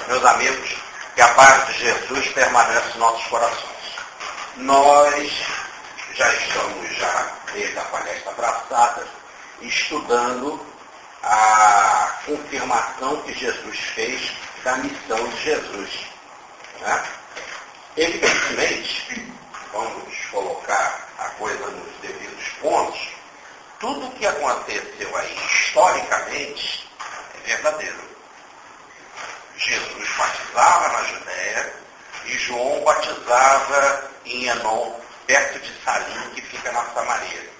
Meus amigos, que a paz de Jesus permanece em nossos corações. Nós já estamos, desde a palestra passada, estudando a confirmação que Jesus fez da missão de Jesus. Né? Evidentemente, vamos colocar a coisa nos devidos pontos, tudo o que aconteceu aí historicamente é verdadeiro. Jesus batizava na Judéia e João batizava em Enom, perto de Salim, que fica na Samaria.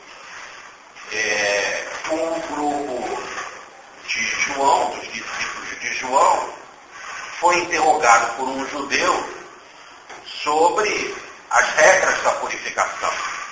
O grupo de João, dos discípulos de João, foi interrogado por um judeu sobre as regras da purificação.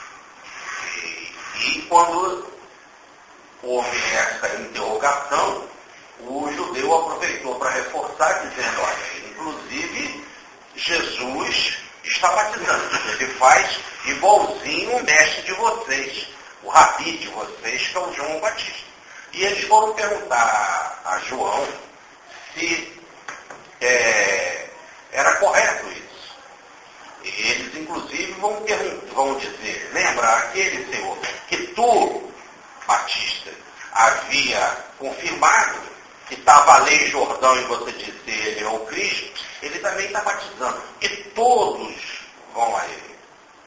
E quando houve essa interrogação, o judeu aproveitou para reforçar, dizendo, olha, inclusive Jesus está batizando, ele faz igualzinho o mestre de vocês, o rabi de vocês, que é o João Batista. E eles foram perguntar a João se era correto isso. E eles, inclusive, vão dizer, lembra aquele Senhor que tu, Batista, havia confirmado que estava a lei Jordão e você disse ele é o Cristo, ele também está batizando. E todos vão a ele.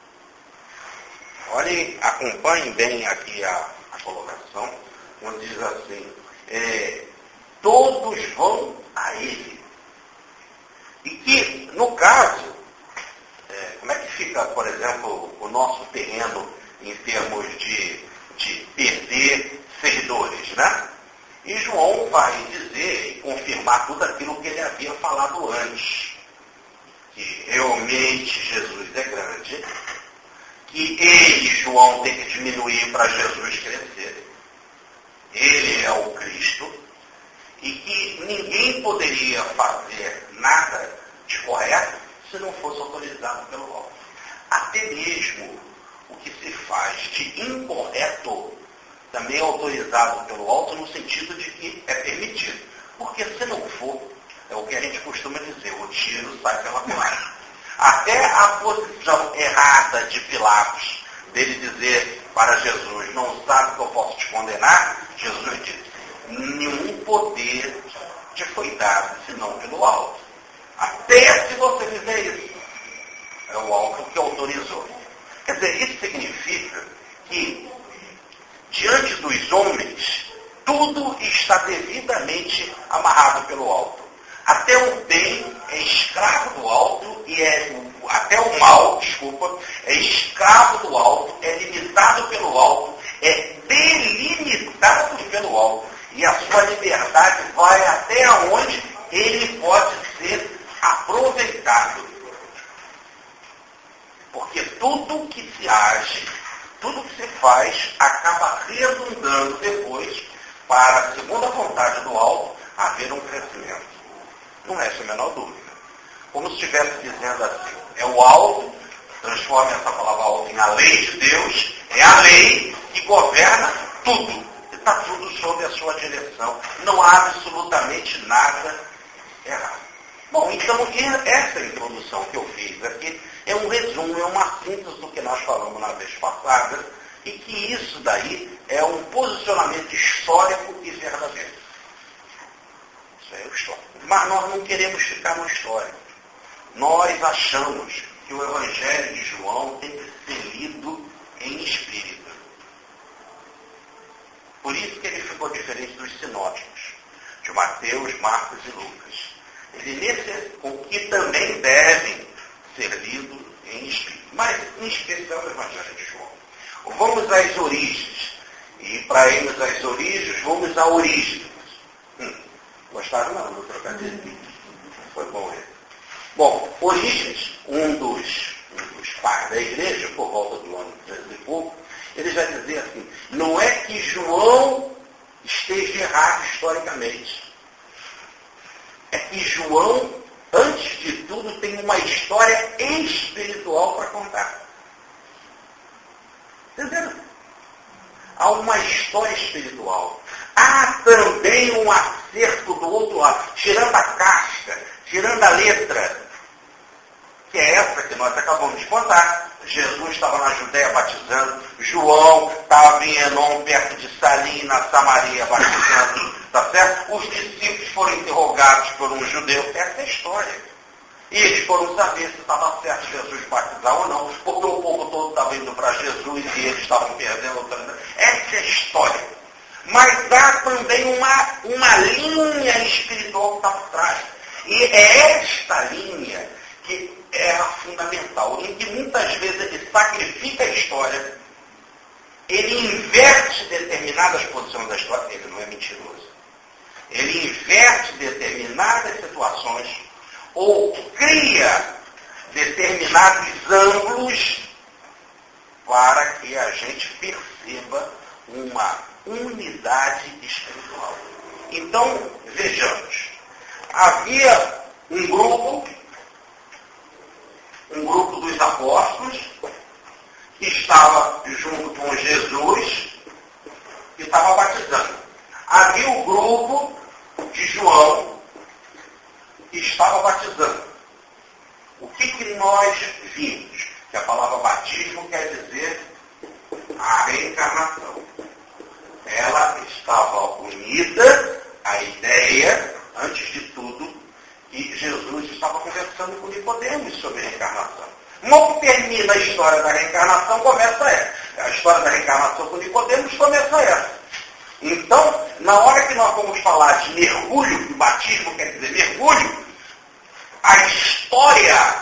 Olhem, acompanhem bem aqui a colocação, onde diz assim, todos vão a ele. E que, no caso, como é que fica, por exemplo, o nosso terreno em termos de perder seguidores, né? E João vai dizer e confirmar tudo aquilo que ele havia falado antes. Que realmente Jesus é grande, que ele, João, tem que diminuir para Jesus crescer. Ele é o Cristo, e que ninguém poderia fazer nada de correto se não fosse autorizado pelo alto. Até mesmo o que se faz de incorreto também é autorizado pelo alto no sentido de que é permitido. Porque se não for, é o que a gente costuma dizer, o tiro sai pela culatra. Até a posição errada de Pilatos, dele dizer para Jesus, não sabe que eu posso te condenar, Jesus disse, nenhum poder te foi dado, senão pelo alto. Até se você fizer isso, é o alto que autorizou. Quer dizer, isso significa que diante dos homens, tudo está devidamente amarrado pelo alto. Até o bem é escravo do alto e até o mal, é escravo do alto, é limitado pelo alto, é delimitado pelo alto. E a sua liberdade vai até onde ele pode ser aproveitado. Porque tudo que se age, tudo que se faz, acaba redundando depois para, segundo a vontade do alto, haver um crescimento. Não resta a menor dúvida. Como se estivesse dizendo assim, é o alto, transforma essa palavra alto em a lei de Deus, é a lei que governa tudo. Está tudo sob a sua direção. Não há absolutamente nada errado. Bom, então essa introdução que eu fiz aqui é um resumo, é uma síntese do que nós falamos na vez passada, e que isso daí é um posicionamento histórico e verdadeiro. Isso é o histórico. Mas nós não queremos ficar no histórico. Nós achamos que o Evangelho de João tem que ser lido em espírito. Por isso que ele ficou diferente dos sinóticos, de Mateus, Marcos e Lucas. Que também devem ser lidos em espírito, mas em especial o Evangelho de João. Vamos às origens, e para irmos às origens, vamos à origem. Gostaram não do trocadilho? Foi bom ele. Bom, Origens, um dos pais da igreja, por volta do ano 300 e pouco, ele já dizia assim, não é que João esteja errado historicamente, é que João, antes de tudo, tem uma história espiritual para contar. Entenderam? Há uma história espiritual. Há também um acerto do outro lado, tirando a casca, tirando a letra, que é essa que nós acabamos de contar. Jesus estava na Judéia batizando, João estava em Enom, perto de Salim, na Samaria, batizando, tá certo? Os discípulos foram interrogados por um judeu, essa é a história. E eles foram saber se estava certo Jesus batizar ou não, porque o povo todo estava indo para Jesus e eles estavam perdendo. Essa é a história. Mas há também uma linha espiritual que está por trás. E é esta linha que é a fundamental, em que muitas vezes ele sacrifica a história, ele inverte determinadas posições da história, ele não é mentiroso. Ele inverte determinadas situações ou cria determinados ângulos para que a gente perceba uma unidade espiritual. Então, vejamos, havia um grupo dos apóstolos que estava junto com Jesus e estava batizando. Havia o grupo de João que estava batizando. O que nós vimos? Que a palavra batismo quer dizer a reencarnação. Ela estava unida à ideia, antes de tudo, que Jesus estava conversando com Nicodemos sobre reencarnação. Mal que termina a história da reencarnação, começa essa. A história da reencarnação com Nicodemos começa essa. Então, na hora que nós vamos falar de mergulho, que o batismo quer dizer mergulho, a história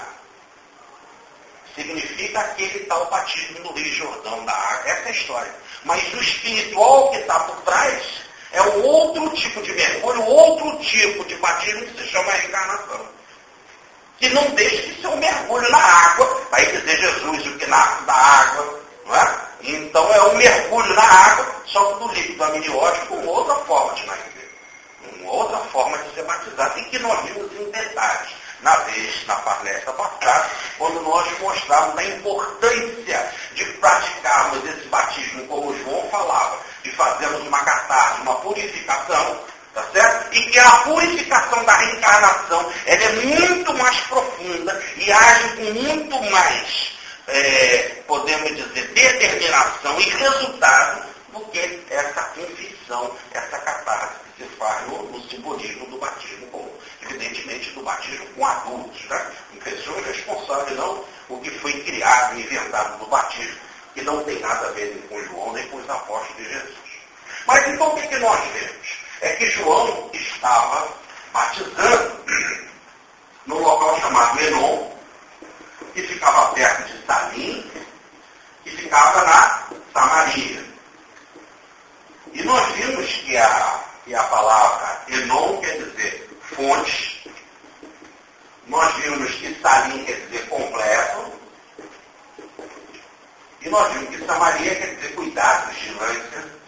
significa aquele tal batismo no Rio Jordão, da água. Essa é a história. Mas o espiritual que está por trás é um outro tipo de mergulho, outro tipo de batismo que se chama reencarnação. Que não deixa de ser um mergulho na água, vai dizer Jesus, o que nasce da água, não é? Então é um mergulho na água, só que do líquido amniótico, com outra forma de nascer. Uma outra forma de ser batizado, e que nós vimos em detalhes na palestra passada, quando nós mostramos a importância de praticarmos esse batismo, como João falava, de fazermos uma catarse, uma purificação, tá certo? E que a purificação da reencarnação, ela é muito mais profunda e age com muito mais, podemos dizer, determinação e resultado do que essa confissão, essa catarse que se faz no simbolismo do batismo comum. Evidentemente, do batismo com adultos, né? Com pessoas responsáveis, não o que foi criado, inventado do batismo, que não tem nada a ver nem com João, nem com os apóstolos de Jesus. Mas então o que nós vemos? É que João estava batizando num local chamado Enom, que ficava perto de Salim, que ficava na Samaria. E nós vimos que a palavra Enom quer dizer fonte, nós vimos que Salim quer dizer completo, e nós vimos que Samaria quer dizer cuidado, vigilância.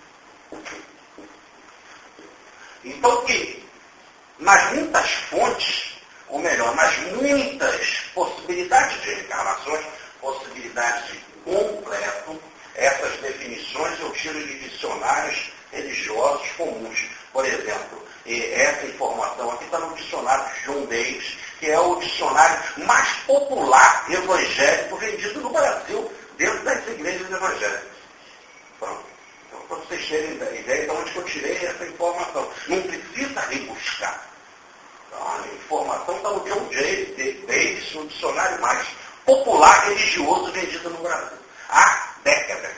Então que nas muitas fontes, ou melhor, nas muitas possibilidades de reencarnações, possibilidades de completo, essas definições eu tiro de dicionários religiosos comuns. Por exemplo, essa informação aqui está no dicionário de John Davis, que é o dicionário mais popular evangélico vendido no Brasil, dentro das igrejas evangélicas. Pronto. Então, para vocês terem ideia de onde eu tirei essa informação. Não precisa rebuscar. Então, a informação está no John Davis, o dicionário mais popular religioso vendido no Brasil. Há décadas.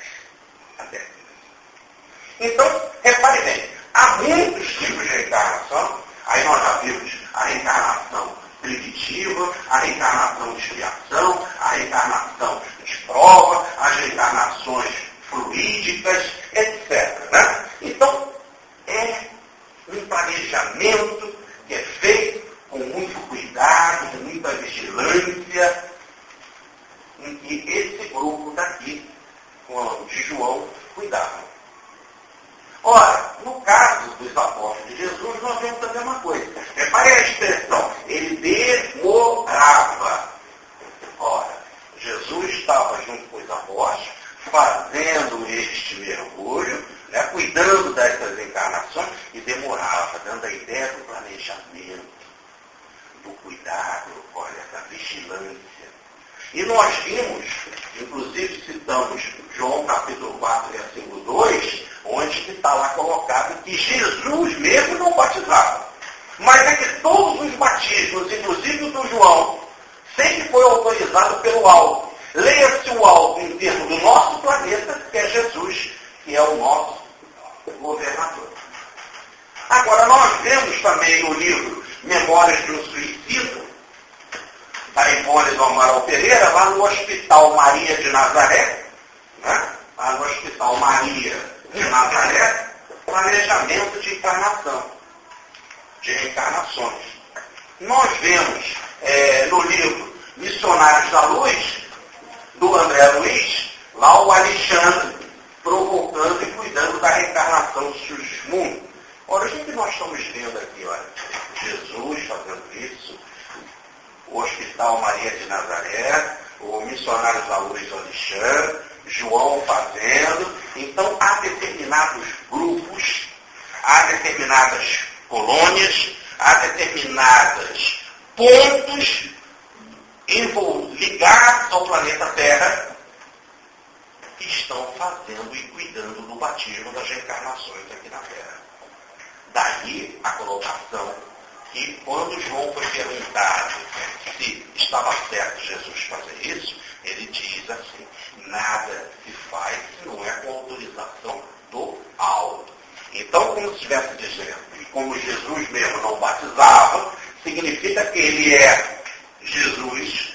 Então, repare bem, há muitos tipos de reencarnação. Aí nós já vimos a reencarnação primitiva, a reencarnação de expiação, a reencarnação de prova, as reencarnações fluídicas, etc. Né? Então, é um planejamento que é feito com muito cuidado, com muita vigilância, em que esse grupo daqui, de João, cuidava. Ora, no caso dos apóstolos de Jesus, nós vemos a mesma coisa. Repare a expressão, ele demorava. Ora, Jesus estava junto com os apóstolos, fazendo este mergulho, né, cuidando dessas encarnações, e demorava, dando a ideia do planejamento, do cuidado. E nós vimos, inclusive citamos João capítulo 4, versículo 2, onde está lá colocado que Jesus mesmo não batizava. Mas é que todos os batismos, inclusive o do João, sempre foi autorizado pelo alto. Leia-se o alto em termos do nosso planeta, que é Jesus, que é o nosso governador. Agora, nós vemos também no livro Memórias de um Suicida, da Ivone do Amaral Pereira, lá no Hospital Maria de Nazaré, né? Lá no Hospital Maria de Nazaré, planejamento de encarnação, de reencarnações. Nós vemos no livro Missionários da Luz, do André Luiz, lá o Alexandre provocando e cuidando da reencarnação do Sigismundo. Olha, o que nós estamos vendo aqui, olha, Jesus fazendo isso, o Hospital Maria de Nazaré, o Missionários da Luz do Alexandre, João fazendo. Então, há determinados grupos, há determinadas colônias, há determinados pontos ligados ao planeta Terra que estão fazendo e cuidando do batismo das reencarnações aqui na Terra. Daí a colocação que quando João foi perguntado se estava certo Jesus fazer isso, ele diz assim, nada se faz se não é com autorização do alto. Então, como se estivesse dizendo, que como Jesus mesmo não batizava, significa que ele é Jesus,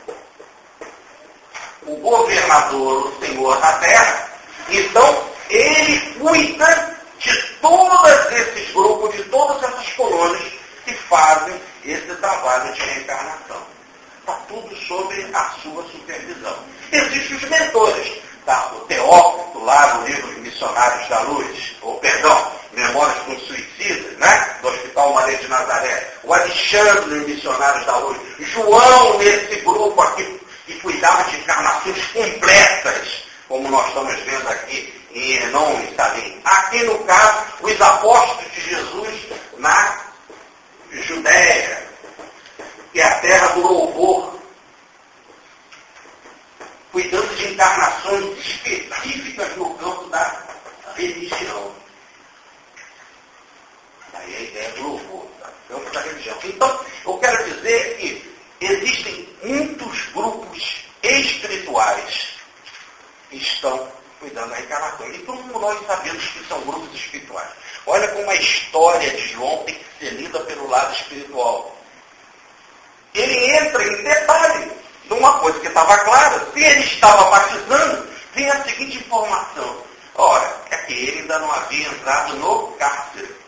o governador, o Senhor da terra, então ele cuida de todos esses grupos, de todas essas colônias que fazem esse trabalho de reencarnação. Está tudo sobre a sua supervisão. Existem os mentores, tá? O Teófilo, lá no livro Missionários da Luz, Memórias com Suicidas, né? Do Hospital Maria de Nazaré, o Alexandre, no Missionários da Luz, João, nesse grupo aqui, que cuidava de encarnações completas, como nós estamos vendo aqui em Enon e Salim. Aqui, no caso, os apóstolos de Jesus na Judéia, que é a terra do louvor, cuidando de encarnações específicas no campo da religião. Aí a ideia do louvor, tá? Campo da religião. Então, eu quero dizer que existem muitos grupos espirituais que estão cuidando da reencarnação. E como nós sabemos que são grupos espirituais. Olha como a história de João tem que ser lida pelo lado espiritual. Ele entra em detalhe de uma coisa que estava clara. Se ele estava batizando, vem a seguinte informação. Ora, é que ele ainda não havia entrado no cárcere.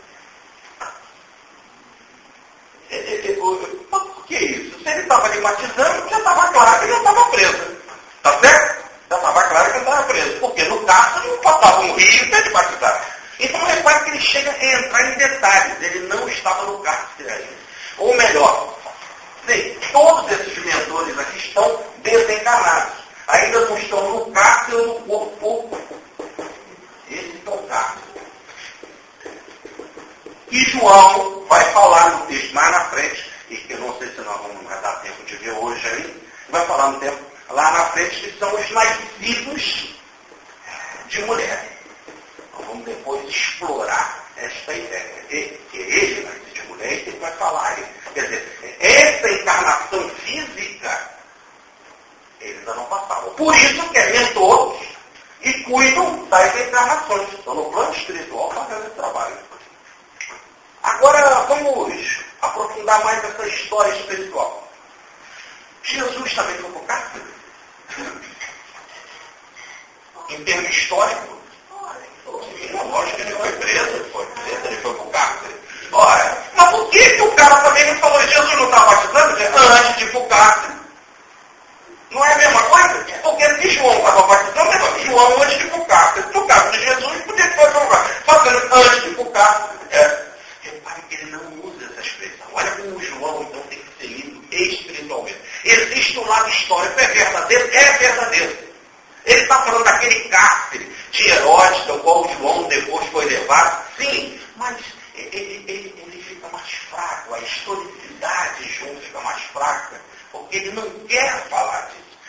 Por que isso? Se ele estava ali batizando, já estava claro que ele não estava preso. Tá certo? Já estava claro que ele estava preso. Porque no cárcere não faltava um rio para ele batizar. Então repare que ele chega a entrar em detalhes. Ele não estava no cárcere ainda. Ou melhor, todos esses mentores aqui estão desencarnados. Ainda não estão no cárcere ou no corpo. Esse é o cárcere. E João vai falar no texto mais na frente, e que eu não sei se nós vamos dar tempo de ver hoje aí, vai falar no tempo lá na frente que são os nascidos de mulher. Nós vamos depois explorar esta ideia. Que ele nasce de mulher e ele vai falar aí. Quer dizer, essa encarnação física, eles ainda não passavam. Por isso que é mentores e cuidam das encarnações. Estão no plano espiritual fazendo esse trabalho. Agora vamos aprofundar mais essa história espiritual. Jesus também foi para o cárcere? Em termos históricos, lógico que ele foi preso, ele foi para o cárcere. Ora, mas por que o cara também não falou Jesus não está batizando antes de ir para o cárcere? Não é a mesma coisa? Porque se João estava batizando, João antes de ir para o cárcere. No caso de Jesus, podia ser para o cárcere. Fazendo antes de ir para o cárcere. Repare que ele não usa essa expressão. Olha como o João, então, tem que ser lido espiritualmente. Existe um lado histórico, é verdadeiro? É verdadeiro. Ele está falando daquele cárcere de Herodes, do qual o João depois foi levado. Sim, mas ele fica mais fraco. A historicidade de João fica mais fraca, porque ele não quer falar disso.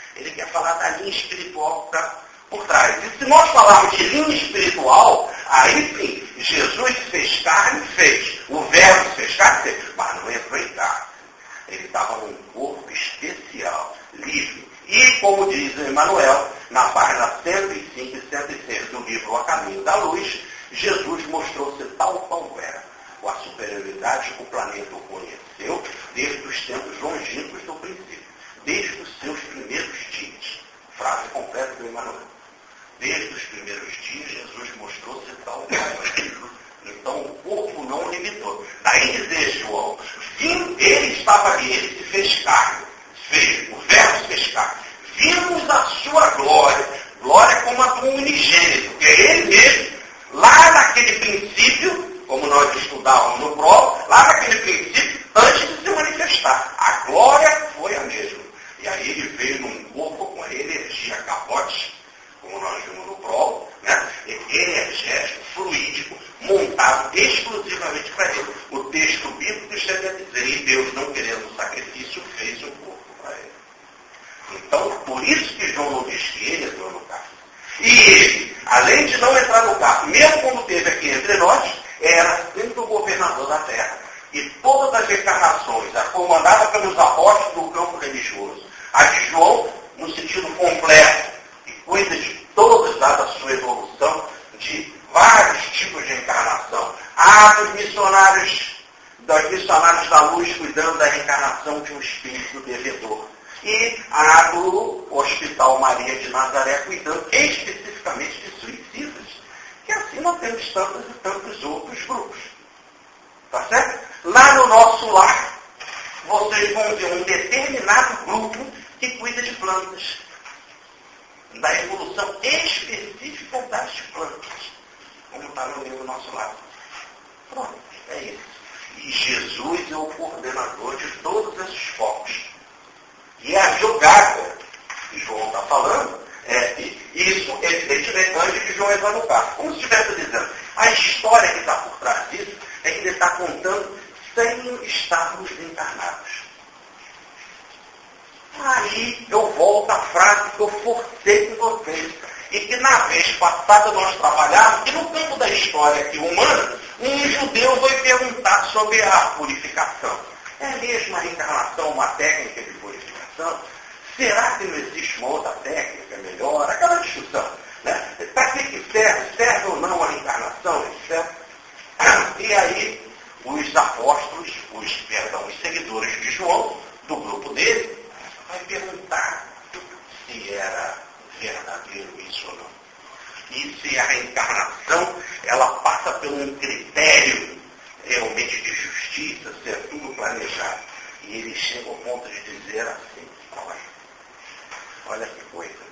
Ele quer falar da linha espiritual que está por trás. E se nós falarmos de linha espiritual, aí sim, Jesus se fez carne, fez. O verbo se fez carne, fez. Mas não entrou em carne. Ele estava num corpo especial, livre. E, como diz o Emmanuel, na página 105 e 106 do livro A Caminho da Luz, Jesus mostrou-se tal qual era, com a superioridade que o planeta o conheceu desde os tempos longínquos do princípio, desde os seus primeiros dias. Frase completa do Emmanuel. Desde os primeiros dias, Jesus mostrou-se tal qual era. Então, o corpo não o limitou. Daí dizer, João, ele estava ali, ele se fez carne. O verbo se fez carne. Vimos a sua glória. Glória como a do unigênito, que é ele mesmo, lá naquele princípio, como nós estudávamos no pró, lá naquele princípio, antes de se manifestar. A glória foi a mesma. E aí ele veio num corpo com a energia capote, como nós vimos no pró, né? Energético, fluídico, montado exclusivamente para ele. O texto bíblico chega a dizer, e Deus, não querendo sacrifício, fez um corpo para ele. Então, por isso que João não diz que ele entrou no carro. E ele, além de não entrar no carro, mesmo quando esteve aqui entre nós, era sempre o governador da terra. E todas as encarnações, a comandada pelos apóstolos do campo religioso, a de João, no sentido completo, que cuida de todas, dada a sua evolução, de vários tipos de encarnação. Há dos missionários da luz cuidando da reencarnação de um espírito devedor. E há do Hospital Maria de Nazaré cuidando especificamente de suicidas. Que assim nós temos tantos e tantos outros grupos. Tá certo? Lá no nosso lar, vocês vão ver um determinado grupo que cuida de plantas. Da evolução específica das plantas. Como está no livro nosso lar. Pronto, é isso. E Jesus é o coordenador de todos esses focos. E a jogada que João está falando, isso evidentemente antes de João entrar no carro. Como se estivesse dizendo, a história que está por trás disso é que ele está contando sem estarmos encarnados. Aí eu volto à frase que eu forcei com vocês. E que na vez passada nós trabalhávamos, que no campo da história aqui humana, um judeu foi perguntar sobre a purificação. É mesmo a reencarnação uma técnica de purificação? Será que não existe uma outra técnica melhor? Aquela discussão. Né? Para que serve? Serve ou não a reencarnação? Etc. E aí, os apóstolos, os seguidores de João, do grupo dele, vai perguntar se era verdadeiro isso ou não. E se a reencarnação, ela passa por um critério realmente de justiça, se é tudo planejado. E ele chega ao ponto de dizer assim, olha que coisa.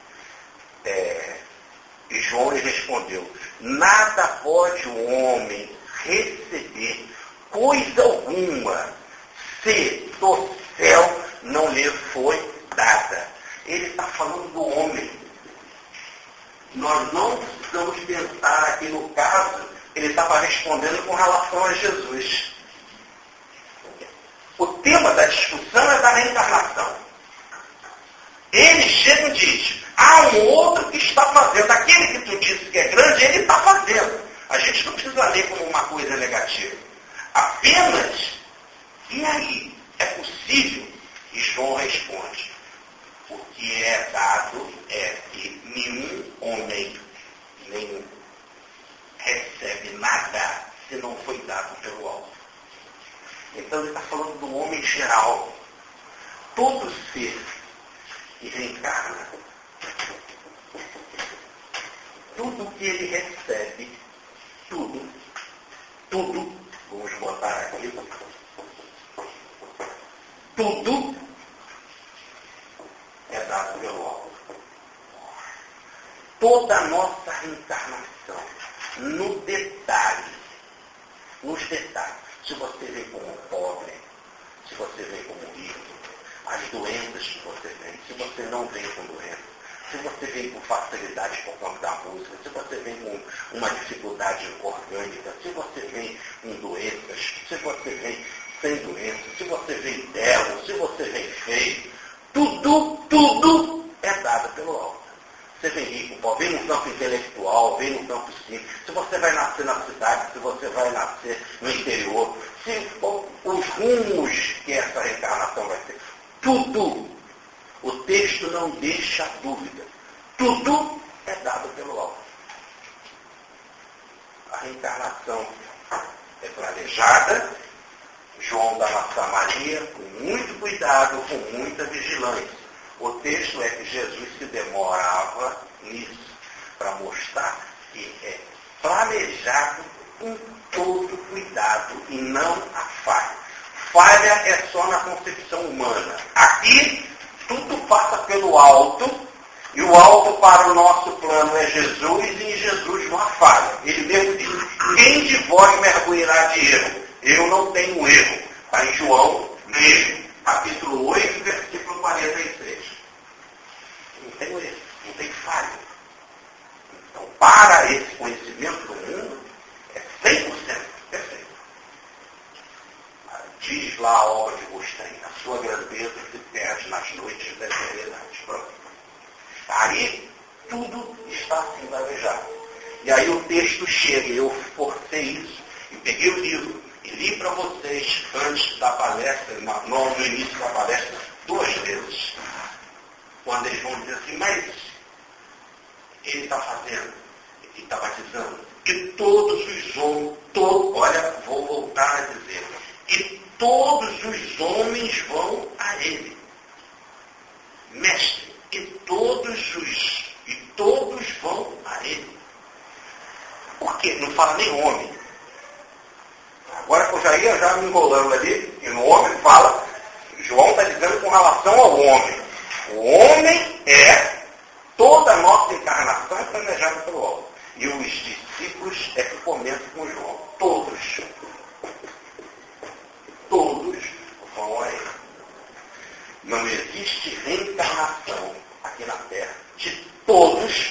E João lhe respondeu, nada pode o homem receber coisa alguma se do céu não lhe foi dada. Ele está falando do homem. Nós não precisamos pensar aqui no caso, ele estava respondendo com relação a Jesus. O tema da discussão é da reencarnação. Ele chega e diz, há um outro que está fazendo. Aquele que tu disse que é grande, ele está fazendo. A gente não precisa ler como uma coisa negativa. Apenas, e aí? É possível? E João responde, o que é dado é que nenhum homem, nenhum, recebe nada se não foi dado pelo alto. Então ele está falando do homem geral. Todo ser que reencarna, tudo que ele recebe, tudo, vamos botar aqui, tudo é dado pelo alto. Toda a nossa reencarnação, no detalhe, nos detalhes, se você vem como pobre, se você vem como rico, as doenças que você vem, se você não vem com doença, se você vem com facilidade por conta da música, se você vem com uma dificuldade orgânica, se você vem com doenças, se você vem sem doença, se você vem belo, se você vem feio, tudo é pelo alto. Você vem rico, pobre, vem no campo intelectual, vem no campo simples. Se você vai nascer na cidade, se você vai nascer no interior, se os rumos que essa reencarnação vai ter. Tudo, o texto não deixa dúvida. Tudo é dado pelo alto. A reencarnação é planejada. João dá a Samaria com muito cuidado, com muita vigilância. O texto é que Jesus se demorava nisso, para mostrar que é planejado com todo cuidado e não a falha. Falha é só na concepção humana. Aqui, tudo passa pelo alto, e o alto para o nosso plano é Jesus, e em Jesus não há falha. Ele mesmo diz, quem de vós mergulhará de erro? Eu não tenho erro. Está em João mesmo, capítulo 8, versículo 43. Não tem erro, não tem falha. Então, para esse conhecimento do mundo, é 100% perfeito. Diz lá a obra de Agostinho, a sua grandeza se perde nas noites da eternidade. Aí, tudo está assim planejado. E aí o texto chega, e eu forcei isso, e peguei o livro, e li para vocês, antes da palestra, no início da palestra, 2 vezes. Quando eles vão dizer assim, mas ele está fazendo, ele está batizando, que todos os homens, olha, vou voltar a dizer, que todos os homens vão a ele. Mestre, e todos vão a ele. Por quê? Não fala nem homem. Agora que eu já ia me enrolando ali, e no homem fala, João está dizendo com relação ao homem. O homem é toda a nossa encarnação planejada pelo alto. E os discípulos é que comentam com João. Todos vão a ele. Não existe reencarnação aqui na Terra de todos,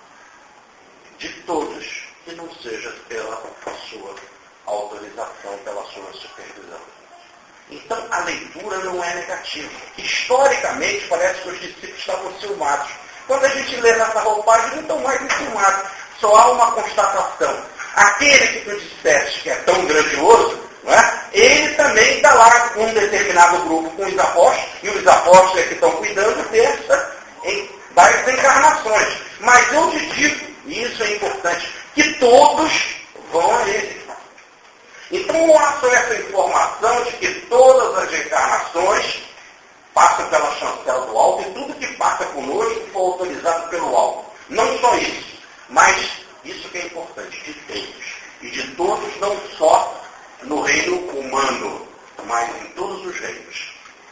que não seja pela sua autorização, pela sua supervisão. Então, a leitura não é negativa. Historicamente, parece que os discípulos estavam enciumados. Quando a gente lê essa roupagem, não estão mais enciumados. Só há uma constatação. Aquele que tu disseste que é tão grandioso, não é? Ele também está lá com um determinado grupo com os apóstolos, e os apóstolos é que estão cuidando das encarnações. Mas eu te digo, e isso é importante, que todos vão a ele. Então, não há só essa informação de que todas as encarnações passam pela chancela do alto, e tudo que passa conosco foi autorizado pelo alto. Não só isso, mas isso que é importante, de todos. E de todos, não só no reino humano, mas em todos os reinos.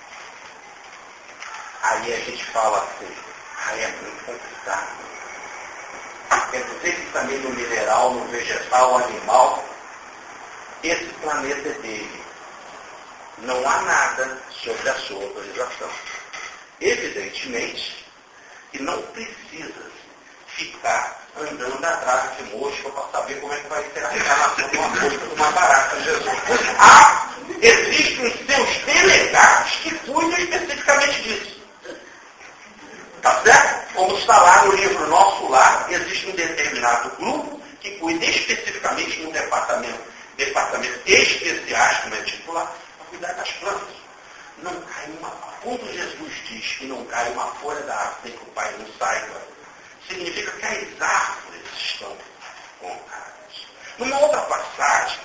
Aí a gente fala assim, é muito complicado. Quer dizer que também no mineral, no vegetal, no animal, esse planeta é dele. Não há nada sobre a sua autorização. Evidentemente que não precisa ficar andando atrás de mosca para saber como é que vai ser a reencarnação de uma mosca, de uma barata, Jesus. Existem seus delegados que cuidam especificamente disso. Tá certo? Como está lá no livro Nosso Lar, existe um determinado grupo que cuida especificamente de um departamento especiais, como é titular, para cuidar das plantas. Não cai quando Jesus diz que não cai uma folha da árvore sem que o Pai não saiba, significa que as árvores estão contadas. Numa outra passagem,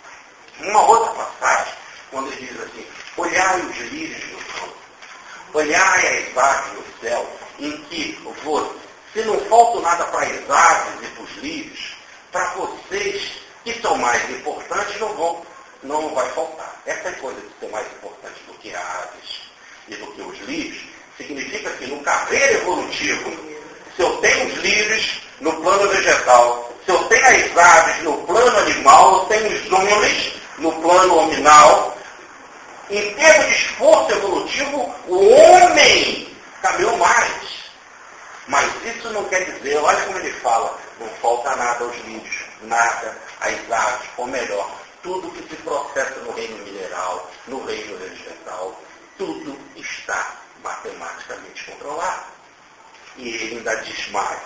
quando ele diz assim, olhai os lírios do campo, olhai as aves do céu, em que se não falta nada para as aves e para os lírios, para vocês que são mais importantes não vai faltar. Essa coisa de ser mais importante do que aves e do que os lírios, significa que no carreira evolutivo, se eu tenho os lírios no plano vegetal, se eu tenho as aves no plano animal, eu tenho os homens no plano hominal, em termos de esforço evolutivo, o homem caminhou mais. Mas isso não quer dizer, olha como ele fala, não falta nada aos lírios, nada às aves, ou melhor, tudo que se processa no reino mineral, no reino vegetal, tudo está matematicamente controlado. E ele ainda diz mais.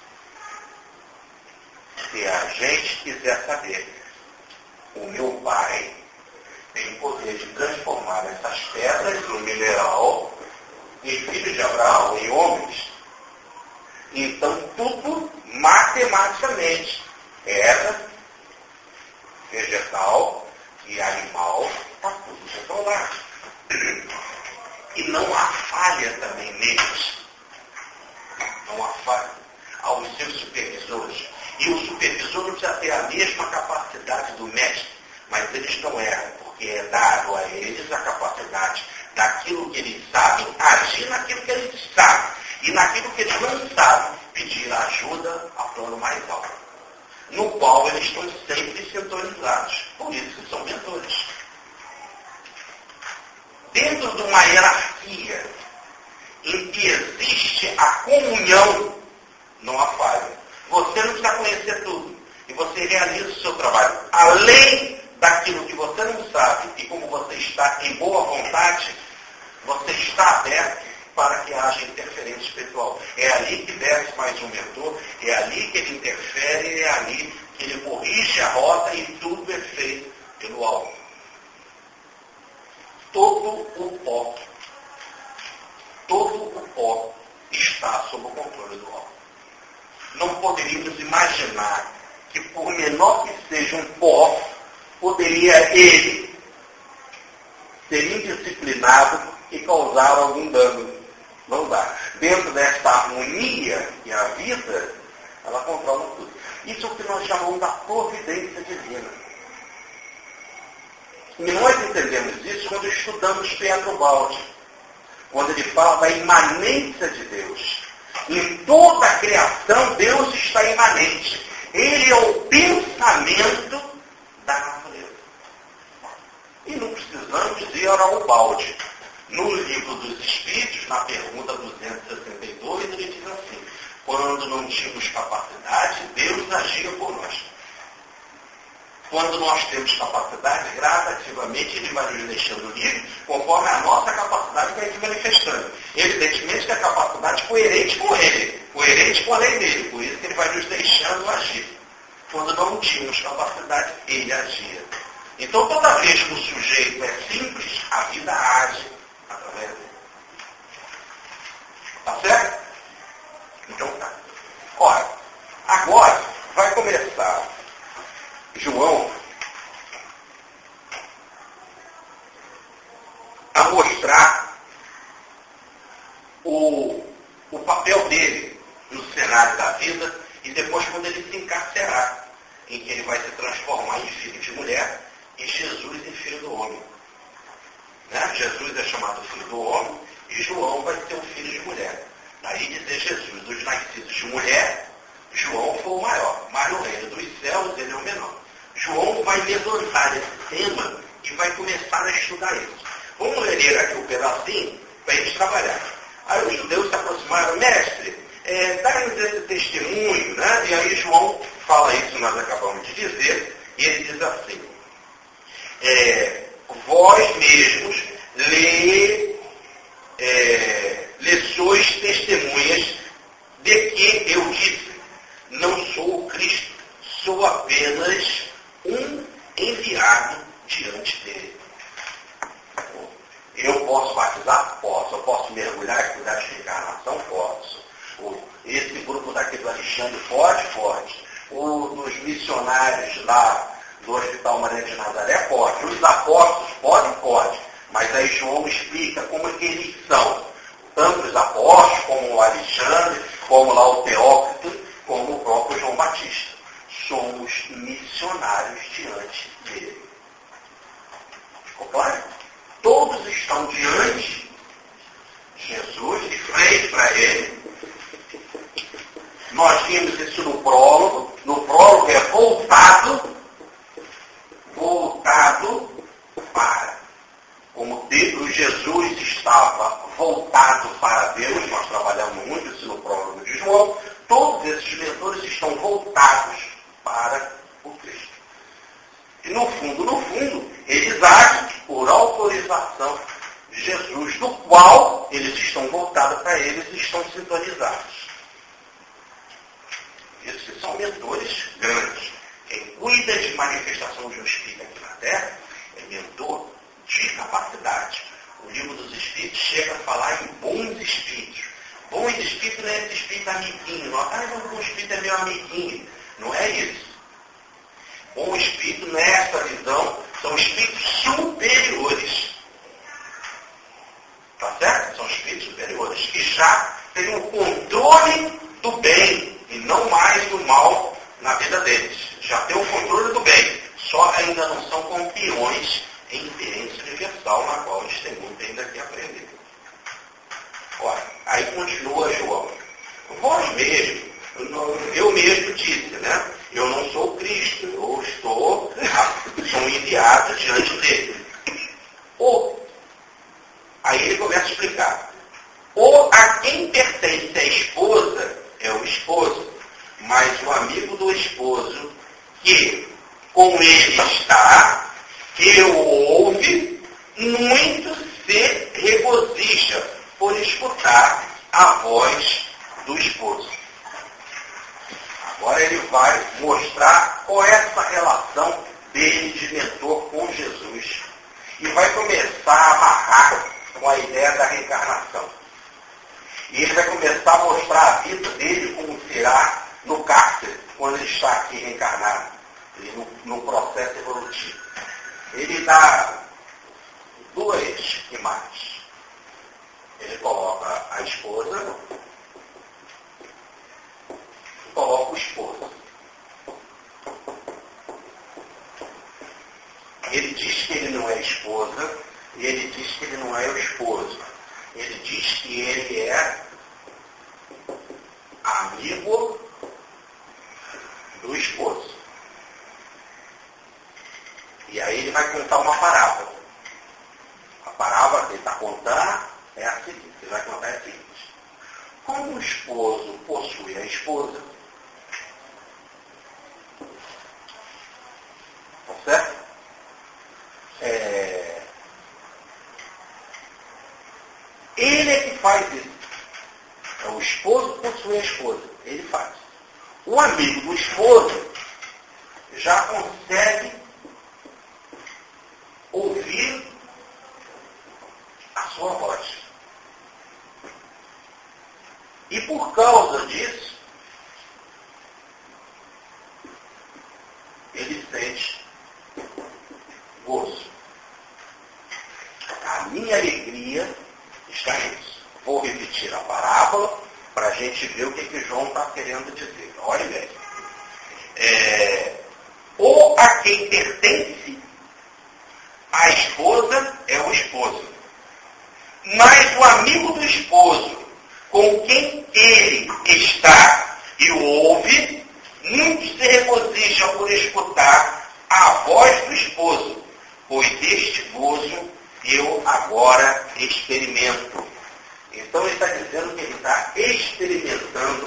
Se a gente quiser saber, o meu Pai tem o poder de transformar essas pedras no mineral, em filhos de Abraão, em homens. Então, tudo matematicamente, terra, vegetal e animal, está tudo controlado. E não há falha também neles. Não há falha aos seus supervisores. E o supervisor não precisa ter a mesma capacidade do mestre, mas eles não erram, porque é dado a eles a capacidade daquilo que eles sabem, agir naquilo que eles sabem. E naquilo que eles não sabem, pedir ajuda a plano mais alto, no qual eles estão sempre sintonizados. Por isso que são mentores. Dentro de uma hierarquia em que existe a comunhão, não há falha. Você não precisa conhecer tudo. E você realiza o seu trabalho. Além daquilo que você não sabe, e como você está em boa vontade, você está aberto para que haja interferência espiritual. É ali que desce mais um mentor, é ali que ele interfere, é ali que ele corrige a rota e tudo é feito pelo alto. Todo o pó está sob o controle do alto. Não poderíamos imaginar que, por menor que seja um pó, poderia ele ser indisciplinado e causar algum dano. Não dá. Dentro desta harmonia que é a vida, ela controla tudo. Isso é o que nós chamamos da providência divina. E nós entendemos isso quando estudamos Pedro Baldi, quando ele fala da imanência de Deus. Em toda a criação, Deus está imanente. Ele é o pensamento da natureza. E não precisamos ir ao balde. No livro dos Espíritos, na pergunta 262, ele diz assim: quando não tínhamos capacidade, Deus agia por nós. Quando nós temos capacidade, gradativamente ele vai nos deixando livre, conforme a nossa capacidade vai se manifestando. Evidentemente que a capacidade é coerente com ele, coerente com a lei dele, por isso que ele vai nos deixando agir. Quando não tínhamos capacidade, ele agia. Então, toda vez que o sujeito é simples, a vida age através dele. Tá certo? Então tá. Olha, agora vai começar João a mostrar o papel dele no cenário da vida e depois quando ele se encarcerar, em que ele vai se transformar em filho de mulher e Jesus em filho do homem. Né? Jesus é chamado filho do homem e João vai ser um filho de mulher. Daí dizer Jesus, dos nascidos de mulher, João foi o maior, mas no reino dos céus ele é o menor. João vai levantar esse tema e vai começar a estudar isso. Vamos ler aqui um pedacinho para a gente trabalhar. Aí os judeus se aproximaram, mestre, dá-nos esse testemunho, né? E aí João fala isso, nós acabamos de dizer, e ele diz assim, vós mesmos lhe sois testemunhas de que eu disse, não sou o Cristo, sou apenas um enviado diante dele. Eu posso batizar? Posso. Eu posso mergulhar e cuidar de reencarnação? Posso. Esse grupo daqui do Alexandre pode? Pode. Os missionários lá do Hospital Maria de Nazaré pode. Os apóstolos podem? Pode. Mas aí João explica como é que eles são. Tanto os apóstolos, como o Alexandre, como lá o Teócrito, como o próprio João Batista. Somos missionários diante dele. Ficou claro? Todos estão diante de Jesus, de frente para ele. Nós vimos isso no prólogo. No prólogo é voltado para. Como Jesus estava voltado para Deus, nós trabalhamos muito isso no prólogo de João, todos esses mentores estão voltados para o Cristo. E no fundo, eles agem por autorização Jesus, do qual eles estão voltados para eles e estão sintonizados. Esses são mentores grandes. Quem cuida de manifestação de um espírito aqui na Terra é mentor de capacidade. O livro dos Espíritos chega a falar em bons espíritos. Bons espíritos não é esse espírito amiguinho. Não, bom espírito é meu amiguinho. Não é isso. Bom espírito não é essa visão. São espíritos superiores. Tá certo? São espíritos superiores. Que já têm o controle do bem e não mais do mal na vida deles. Já tem o controle do bem. Só ainda não são campeões em experiência universal, na qual eles têm muito ainda que aprender. Olha, aí continua João. Vós mesmo, eu mesmo disse, né? Eu não sou Cristo, eu sou um enviado diante dele. Aí ele começa a explicar. A quem pertence a esposa é o esposo, mas o amigo do esposo, que com ele está, que o ouve, muito se regozija por escutar a voz do esposo. Agora ele vai mostrar qual é essa relação dele de mentor com Jesus. E vai começar a amarrar com a ideia da reencarnação. E ele vai começar a mostrar a vida dele como será no cárcere, quando ele está aqui reencarnado, no processo evolutivo. Ele dá duas imagens. Ele coloca a esposa e coloca o esposo. Ele diz que ele não é esposa e ele diz que ele não é o esposo. Ele diz que ele é amigo do esposo. E aí ele vai contar uma parábola. A parábola que ele está contando é a seguinte. Ele vai contar a seguinte. Como o esposo possui a esposa, tá certo? Ele é que faz isso. É o esposo possui a esposa. Ele faz. O amigo do esposo já consegue ouvir a sua voz. E por causa disso, ele sente gozo. A minha alegria está nisso. Vou repetir a parábola para a gente ver o que João está querendo dizer. Olha bem. Ou a quem pertence a esposa é o esposo. Mas o amigo do esposo, com quem ele está e o ouve, muito se regozija por escutar a voz do esposo, pois este gozo eu agora experimento. Então ele está dizendo que ele está experimentando.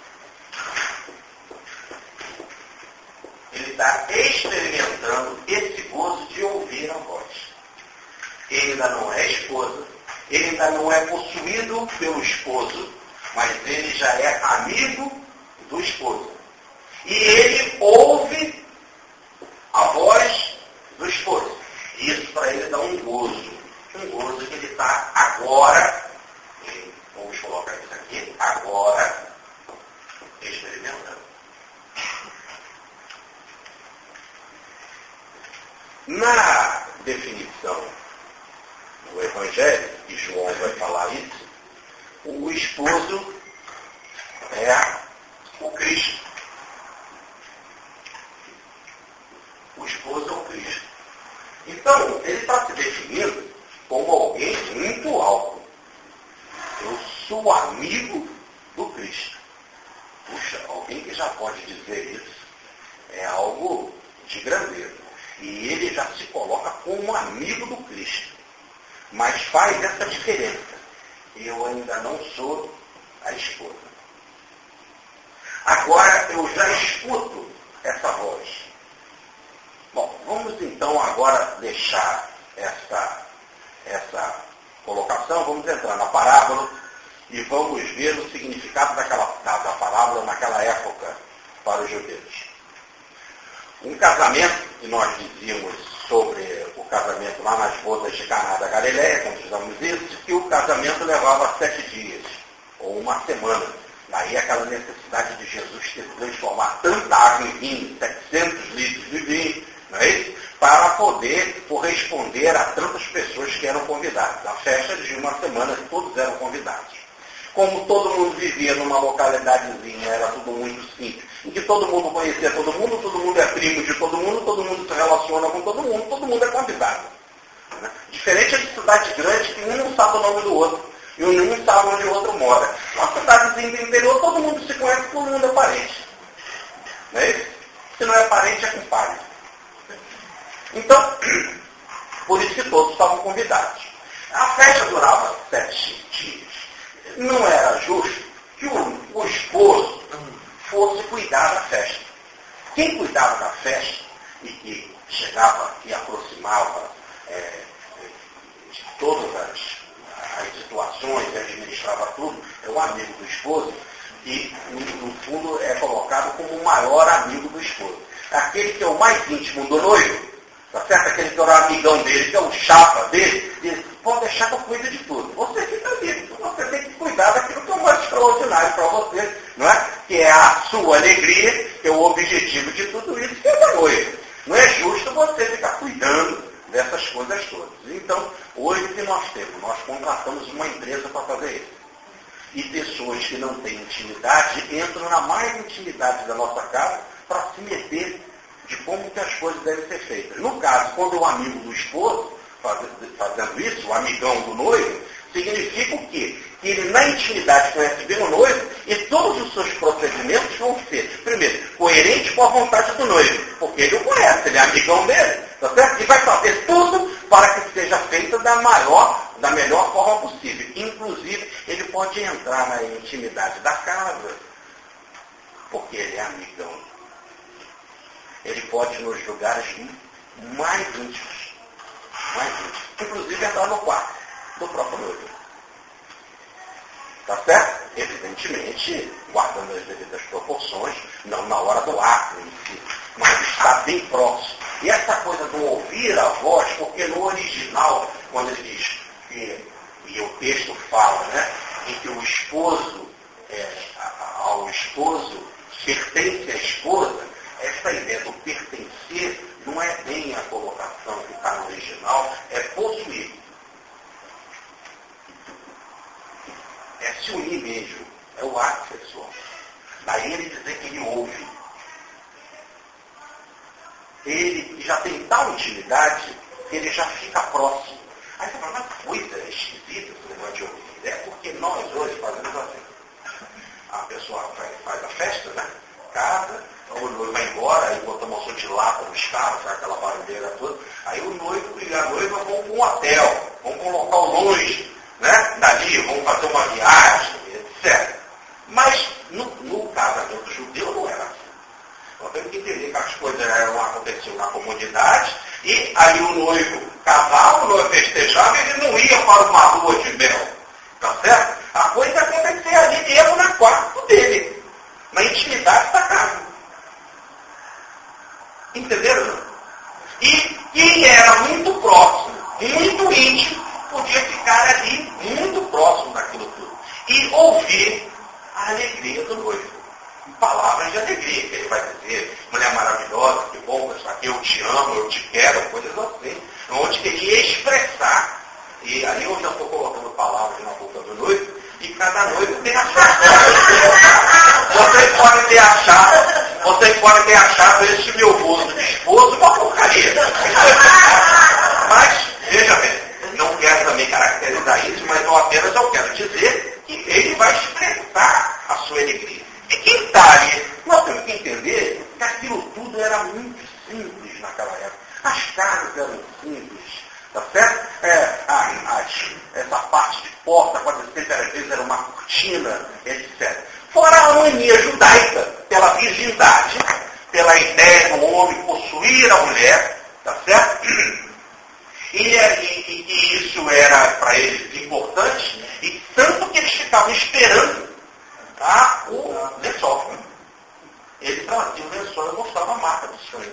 Ele está experimentando esse gozo de ouvir a voz. Ele ainda não é esposa, ele ainda não é possuído pelo esposo, mas ele já é amigo do esposo. E ele ouve a voz do esposo. Isso para ele dá um gozo que ele está agora, vamos colocar isso aqui, agora experimentando. Na definição do Evangelho, e João vai falar isso, o esposo é o Cristo. O esposo é o Cristo. Então, ele está se definindo como alguém muito alto. Eu sou amigo do Cristo. Puxa, alguém que já pode dizer isso é algo de grandeza. E ele já se coloca como amigo do Cristo. Mas faz essa diferença. Eu ainda não sou a esposa. Agora eu já escuto essa voz. Bom, vamos então agora deixar essa colocação, vamos entrar na parábola e vamos ver o significado da parábola naquela época para os judeus. Um casamento, que nós dizíamos sobre o casamento lá nas bodas de Caná da Galileia, quando fizemos isso, que o casamento levava 7 dias, ou uma semana. Daí aquela necessidade de Jesus ter transformar tanta água em vinho, 700 litros de vinho, não é isso? Para poder corresponder a tantas pessoas que eram convidadas. A festa de uma semana, todos eram convidados. Como todo mundo vivia numa localidadezinha, era tudo muito simples, em que todo mundo conhecia todo mundo é primo de todo mundo se relaciona com todo mundo é convidado. Né? Diferente de cidade grande, que um não sabe o nome do outro, e um não sabe onde o outro mora. Uma cidadezinha do interior, todo mundo se conhece, todo mundo é parente. Não é isso? Se não é parente, é compadre. Então, por isso que todos estavam convidados. A festa durava 7 dias. Não era justo que o esposo fosse cuidar da festa. Quem cuidava da festa e que chegava e aproximava de todas as situações e administrava tudo, é o amigo do esposo, e no fundo é colocado como o maior amigo do esposo. Aquele que é o mais íntimo do noivo, tá certo? Aquele que é o amigão dele, que é o chapa dele, diz, pode deixar que eu cuide de tudo. Você fica ali, você tem que cuidar daquilo que é o mais extraordinário para você, não é? Que é a sua alegria, que é o objetivo de tudo isso, que é da noiva. Não é justo você ficar cuidando dessas coisas todas. Então, hoje o que nós temos? Nós contratamos uma empresa para fazer isso. E pessoas que não têm intimidade entram na mais intimidade da nossa casa para se meter de como que as coisas devem ser feitas. No caso, quando o amigo do esposo fazendo isso, o amigão do noivo, significa o quê? Que ele na intimidade conhece bem o noivo e todos os seus procedimentos vão ser, primeiro, coerentes com a vontade do noivo, porque ele o conhece, ele é amigão dele, tá certo? E vai fazer tudo para que seja feita da melhor forma possível. Inclusive, ele pode entrar na intimidade da casa, porque ele é amigão. Ele pode ir nos lugares mais íntimos. Inclusive entrar no quarto do próprio noivo. Tá certo? Evidentemente, guardando as devidas proporções, não na hora do ato em si, mas está bem próximo. E essa coisa do ouvir a voz, porque no original, quando ele diz que, e o texto fala, né, em que o esposo, ao esposo pertence à esposa, essa ideia do pertencer não é bem a colocação que está no original, é possuir. É se unir mesmo. É o ato sexual. Daí ele dizer que ele ouve. Ele já tem tal intimidade que ele já fica próximo. Aí você fala, mas coisa esquisita esse negócio de ouvir. É porque nós hoje fazemos assim. A pessoa faz a festa, né? Casa, o noivo vai embora, aí bota uma moção de lata nos carros, aquela barulheira toda. Aí o noivo e a noiva vão para um hotel, vão para um local longe, né? Dali, vão fazer uma viagem, etc. Mas no casamento judeu não era assim. Nós temos que entender que as coisas aconteciam na comunidade, e aí o noivo casava, o noivo festejava, ele não ia para uma lua de mel. Tá certo? A coisa acontecia ali mesmo no quarto dele, na intimidade da casa. Entenderam? E quem era muito próximo, muito íntimo, podia ficar ali muito próximo daquilo tudo. E ouvir a alegria do noivo. Palavras de alegria, que ele vai dizer, mulher maravilhosa, que bom, eu te amo, eu te quero, coisas assim. Onde queria expressar. E aí eu já estou colocando palavras na boca do noivo, e cada noivo tem a sua forma. Vocês podem ter achado esse meu moço de esposo uma porcaria. Mas, veja bem, não quero também caracterizar isso, mas eu quero dizer que ele vai expressar a sua alegria. E quem está ali, nós temos que entender que aquilo tudo era muito simples naquela época. As casas eram simples, tá certo? Essa parte de porta, quase sempre às vezes era uma cortina, etc. Fora a mania judaica, pela virgindade, pela ideia do homem possuir a mulher, tá certo? E isso era para eles importante, e tanto que eles ficavam esperando o lençol. Ele trazia o lençol e mostrava a marca do sonho.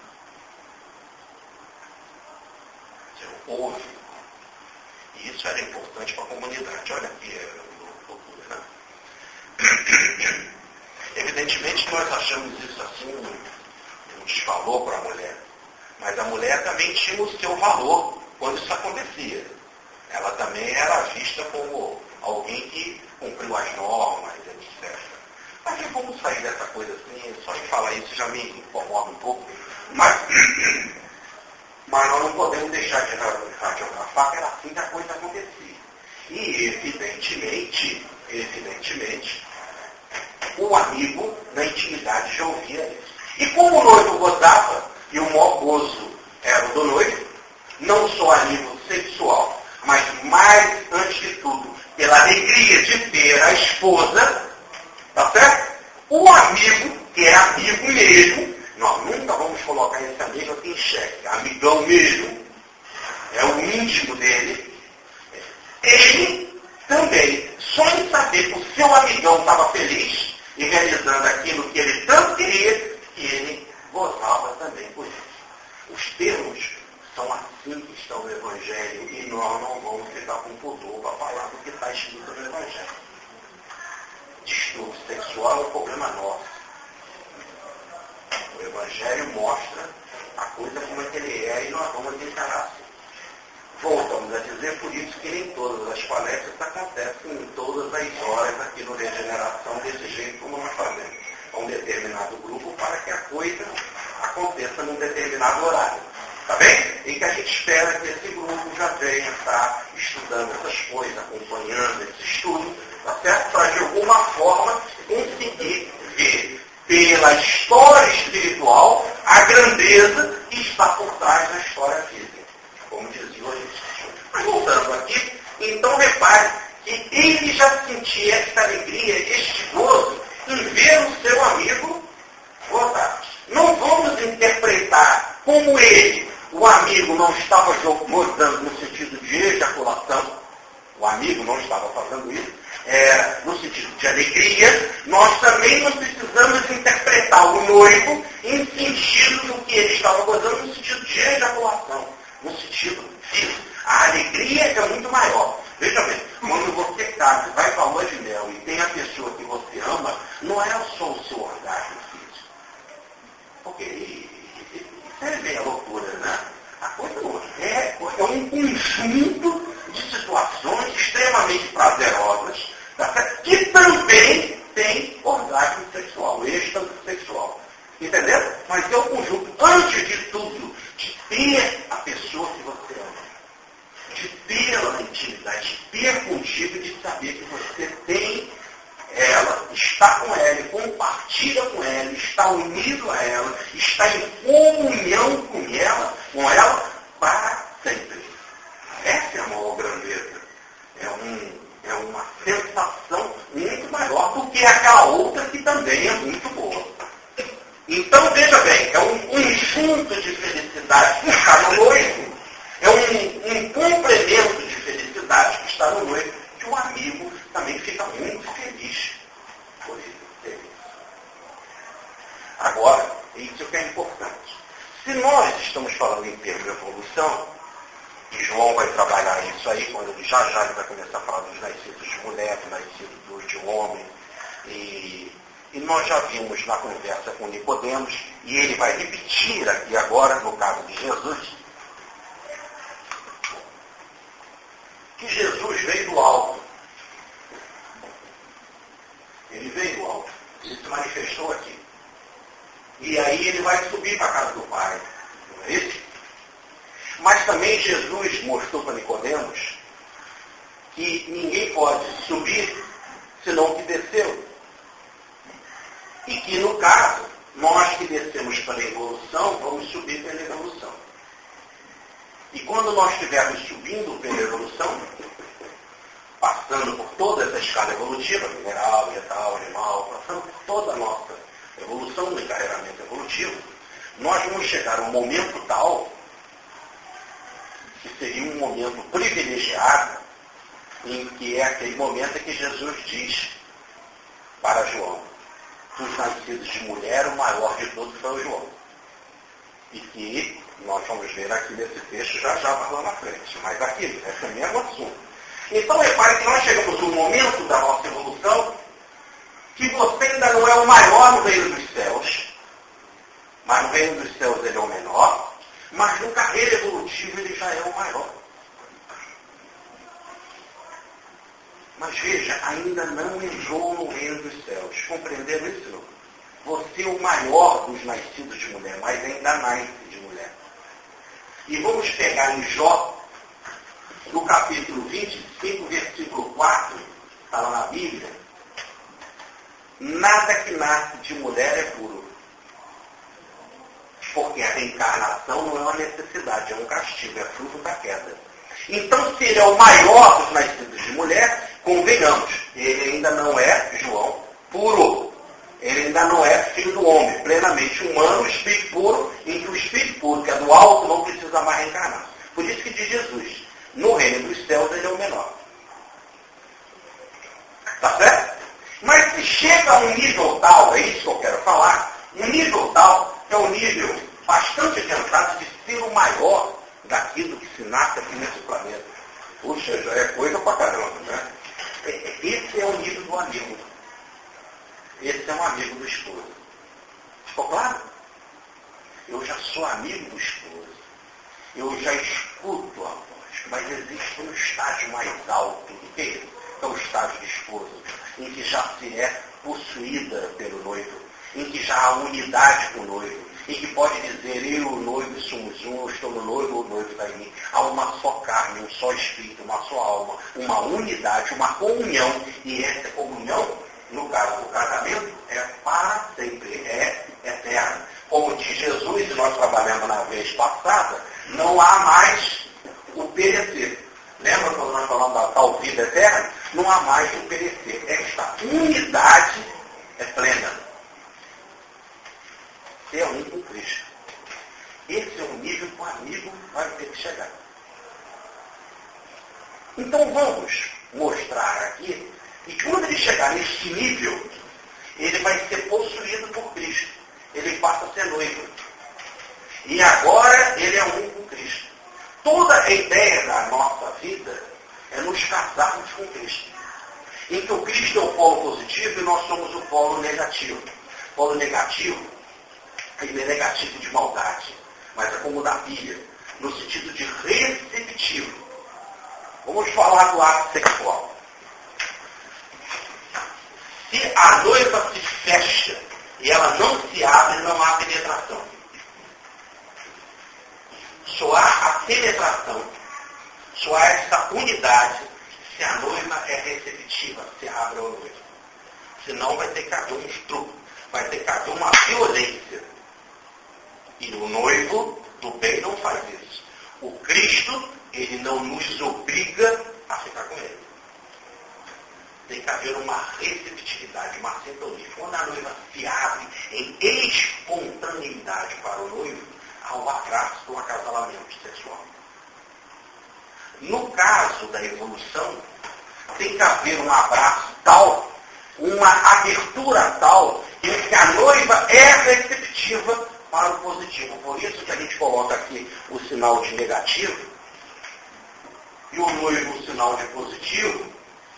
Houve. E isso era importante para a comunidade. Olha aqui a loucura, né? Evidentemente nós achamos isso assim um desvalor para a mulher. Mas a mulher também tinha o seu valor quando isso acontecia. Ela também era vista como alguém que cumpriu as normas, etc. Mas vamos sair dessa coisa assim, só de falar isso já me incomoda um pouco. Mas nós não podemos deixar de radiografar que era assim que a coisa acontecia. E evidentemente, o amigo na intimidade já ouvia isso. E como o noivo gozava, e o maior gozo era o do noivo, não só a nível sexual, mas mais, antes de tudo, pela alegria de ter a esposa, tá certo? O amigo, que é amigo mesmo, nós nunca vamos colocar esse amigo aqui em xeque, amigão mesmo, é o íntimo dele, ele também, só em saber que o seu amigão estava feliz e realizando aquilo que ele tanto queria, que ele gozava também por isso. Os termos são assim que estão no Evangelho e nós não vamos ficar com pudor para falar do que está escrito no Evangelho. Distúrbio sexual é um problema nosso. O Evangelho mostra a coisa como é que ele é e nós vamos encarar assim. Voltamos a dizer, por isso que nem todas as palestras acontecem em todas as horas aqui no Regeneração, desse jeito como nós fazemos. Um determinado grupo para que a coisa aconteça num determinado horário. Tá bem? E que a gente espera que esse grupo já venha estar estudando essas coisas, acompanhando esse estudo, tá certo? Para de alguma forma conseguir ver pela história espiritual a grandeza que está por trás da história física. Como dizia o Aristóteles. Mas voltando aqui, então repare que ele já sentia esta alegria, este gozo, em ver o seu amigo gozar. Não vamos interpretar como ele, o amigo, não estava gozando no sentido de ejaculação, o amigo não estava fazendo isso, no sentido de alegria. Nós também não precisamos interpretar o noivo em sentido do que ele estava gozando no sentido de ejaculação, no sentido físico. A alegria é muito maior. Veja bem, quando você casa, vai para a lua de mel e tem a pessoa que você ama, não é só o seu orgasmo físico. Porque isso é bem a loucura, né? A coisa não é um conjunto de situações extremamente prazerosas, tá certo? Que também tem orgasmo sexual, êxtase sexual. Entendeu? Mas é o conjunto, antes de tudo, de ter a pessoa que você ama. De tê-la na intimidade, de ter contigo, de saber que você tem ela, está com ela, compartilha com ela, está unido a ela, está em comunhão com ela para sempre. Essa é a maior grandeza. É uma sensação muito maior do que aquela outra que também é muito boa. Então, veja bem, é um conjunto de felicidade que está no noivo. É um complemento de felicidade que está no noivo, que o amigo também fica muito feliz por isso. Agora, isso que é importante. Se nós estamos falando em termos de evolução, e João vai trabalhar isso aí, quando ele já ele vai começar a falar dos nascidos de mulher, dos nascidos de homem, e nós já vimos na conversa com Nicodemos, e ele vai repetir aqui agora, no caso de Jesus, que Jesus veio do alto. Ele veio do alto. Ele se manifestou aqui. E aí ele vai subir para a casa do Pai. Não é isso? Mas também Jesus mostrou para Nicodemos que ninguém pode subir senão que desceu. E que, no caso, nós que descemos para a evolução, vamos subir pela evolução. E quando nós estivermos subindo pela evolução, passando por toda essa escala evolutiva, mineral, vegetal, animal, passando por toda a nossa evolução no encarreiramento evolutivo, nós vamos chegar a um momento tal, que seria um momento privilegiado, em que é aquele momento em que Jesus diz para João: dos nascidos de mulher, o maior de todos foi o João. E que nós vamos ver aqui nesse texto já lá na frente. Mas aqui, esse é o mesmo assunto. Então, repare que nós chegamos num momento da nossa evolução que você ainda não é o maior no reino dos céus, mas no reino dos céus ele é o menor, mas no carreira evolutiva ele já é o maior. Mas veja, ainda não entrou no reino dos céus. Compreenderam isso, não? Você é o maior dos nascidos de mulher, mas ainda nasce de mulher. E vamos pegar em Jó, no capítulo 25, versículo 4, está lá na Bíblia: nada que nasce de mulher é puro. Porque a reencarnação não é uma necessidade, é um castigo, é fruto da queda. Então, se ele é o maior dos nascidos de mulher, convenhamos, ele ainda não é, João, puro. Ele ainda não é filho do homem, plenamente humano, espírito puro, em que o espírito puro, que é do alto, não precisa mais reencarnar. Por isso que diz Jesus: no reino dos céus ele é o menor. Tá certo? Mas se chega a um nível tal, é isso que eu quero falar, um nível tal, que é um nível bastante adiantado de ser o maior daquilo que se nasce aqui nesse planeta. Puxa, já é coisa pra caramba, né? Esse é o nível do amigo. Esse é um amigo do esposo. Ficou claro? Eu já sou amigo do esposo. Eu já escuto a voz. Mas existe um estágio mais alto do que ele, que é o estágio do esposo, em que já se é possuída pelo noivo, em que já há unidade com o noivo, em que pode dizer: eu e o noivo somos um, eu estou no noivo, o noivo está em mim. Há uma só carne, um só espírito, uma só alma, uma unidade, uma comunhão. E essa comunhão, no caso do casamento, é para sempre, é eterna. Como diz Jesus, e nós trabalhamos na vez passada, não há mais o perecer. Lembra quando nós falamos da tal vida eterna? Não há mais o perecer. Esta unidade é plena. Você é um com Cristo. Esse é o nível que o amigo vai ter que chegar. Então vamos mostrar aqui que quando ele chegar nesse nível, ele vai ser possuído por Cristo. Ele passa a ser noivo. E agora ele é um com Cristo. Toda a ideia da nossa vida é nos casarmos com Cristo. Em que o Cristo é o polo positivo e nós somos o polo negativo. O polo negativo, ele é negativo de maldade, mas é como da pilha, no sentido de receptivo. Vamos falar do ato sexual. Se a noiva se fecha e ela não se abre, não há penetração. Só há a penetração, só há essa unidade se a noiva é receptiva, se abre ao noivo. Senão vai ter que haver um estrupo, vai ter que haver uma violência. E o noivo do bem não faz isso. O Cristo, ele não nos obriga a ficar com ele. Tem que haver uma receptividade, uma sintonia. Quando a noiva se abre em espontaneidade para o noivo, há o abraço do acasalamento sexual. No caso da evolução, tem que haver um abraço tal, uma abertura tal, em que a noiva é receptiva para o positivo. Por isso que a gente coloca aqui o sinal de negativo e o noivo o sinal de positivo.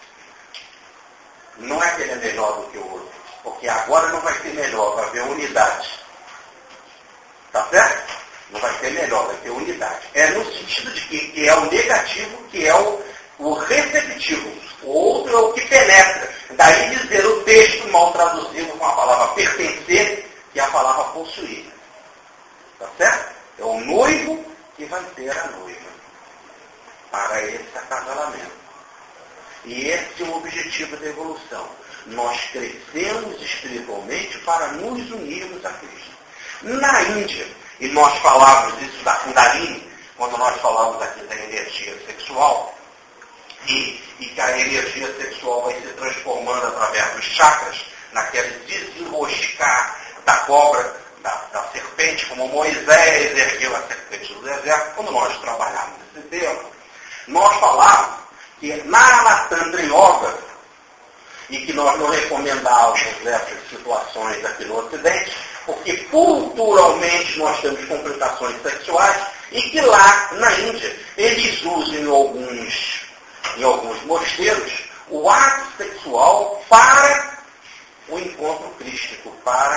Não é que ele é melhor do que o outro, porque agora não vai ser melhor, vai haver unidade. Tá certo? Não vai ser melhor, vai ter unidade. É no sentido de que é o negativo, que é o receptivo. O outro é o que penetra. Daí dizer o texto mal traduzido com a palavra pertencer, que é a palavra possuir. Tá certo? É o noivo que vai ter a noiva para esse acasalamento. E esse é o objetivo da evolução. Nós crescemos espiritualmente para nos unirmos a Cristo. Na Índia, e nós falávamos isso da Kundalini, quando nós falávamos aqui da energia sexual, e que a energia sexual vai se transformando através dos chakras, naquele desenroscar da cobra, da serpente, como Moisés ergueu a serpente do deserto. Quando nós trabalhamos esse tema, nós falamos que na Anatantra Yoga, e que nós não recomendávamos essas situações aqui no Ocidente, porque culturalmente nós temos complicações sexuais, e que lá na Índia eles usam em alguns mosteiros o ato sexual para o encontro crístico,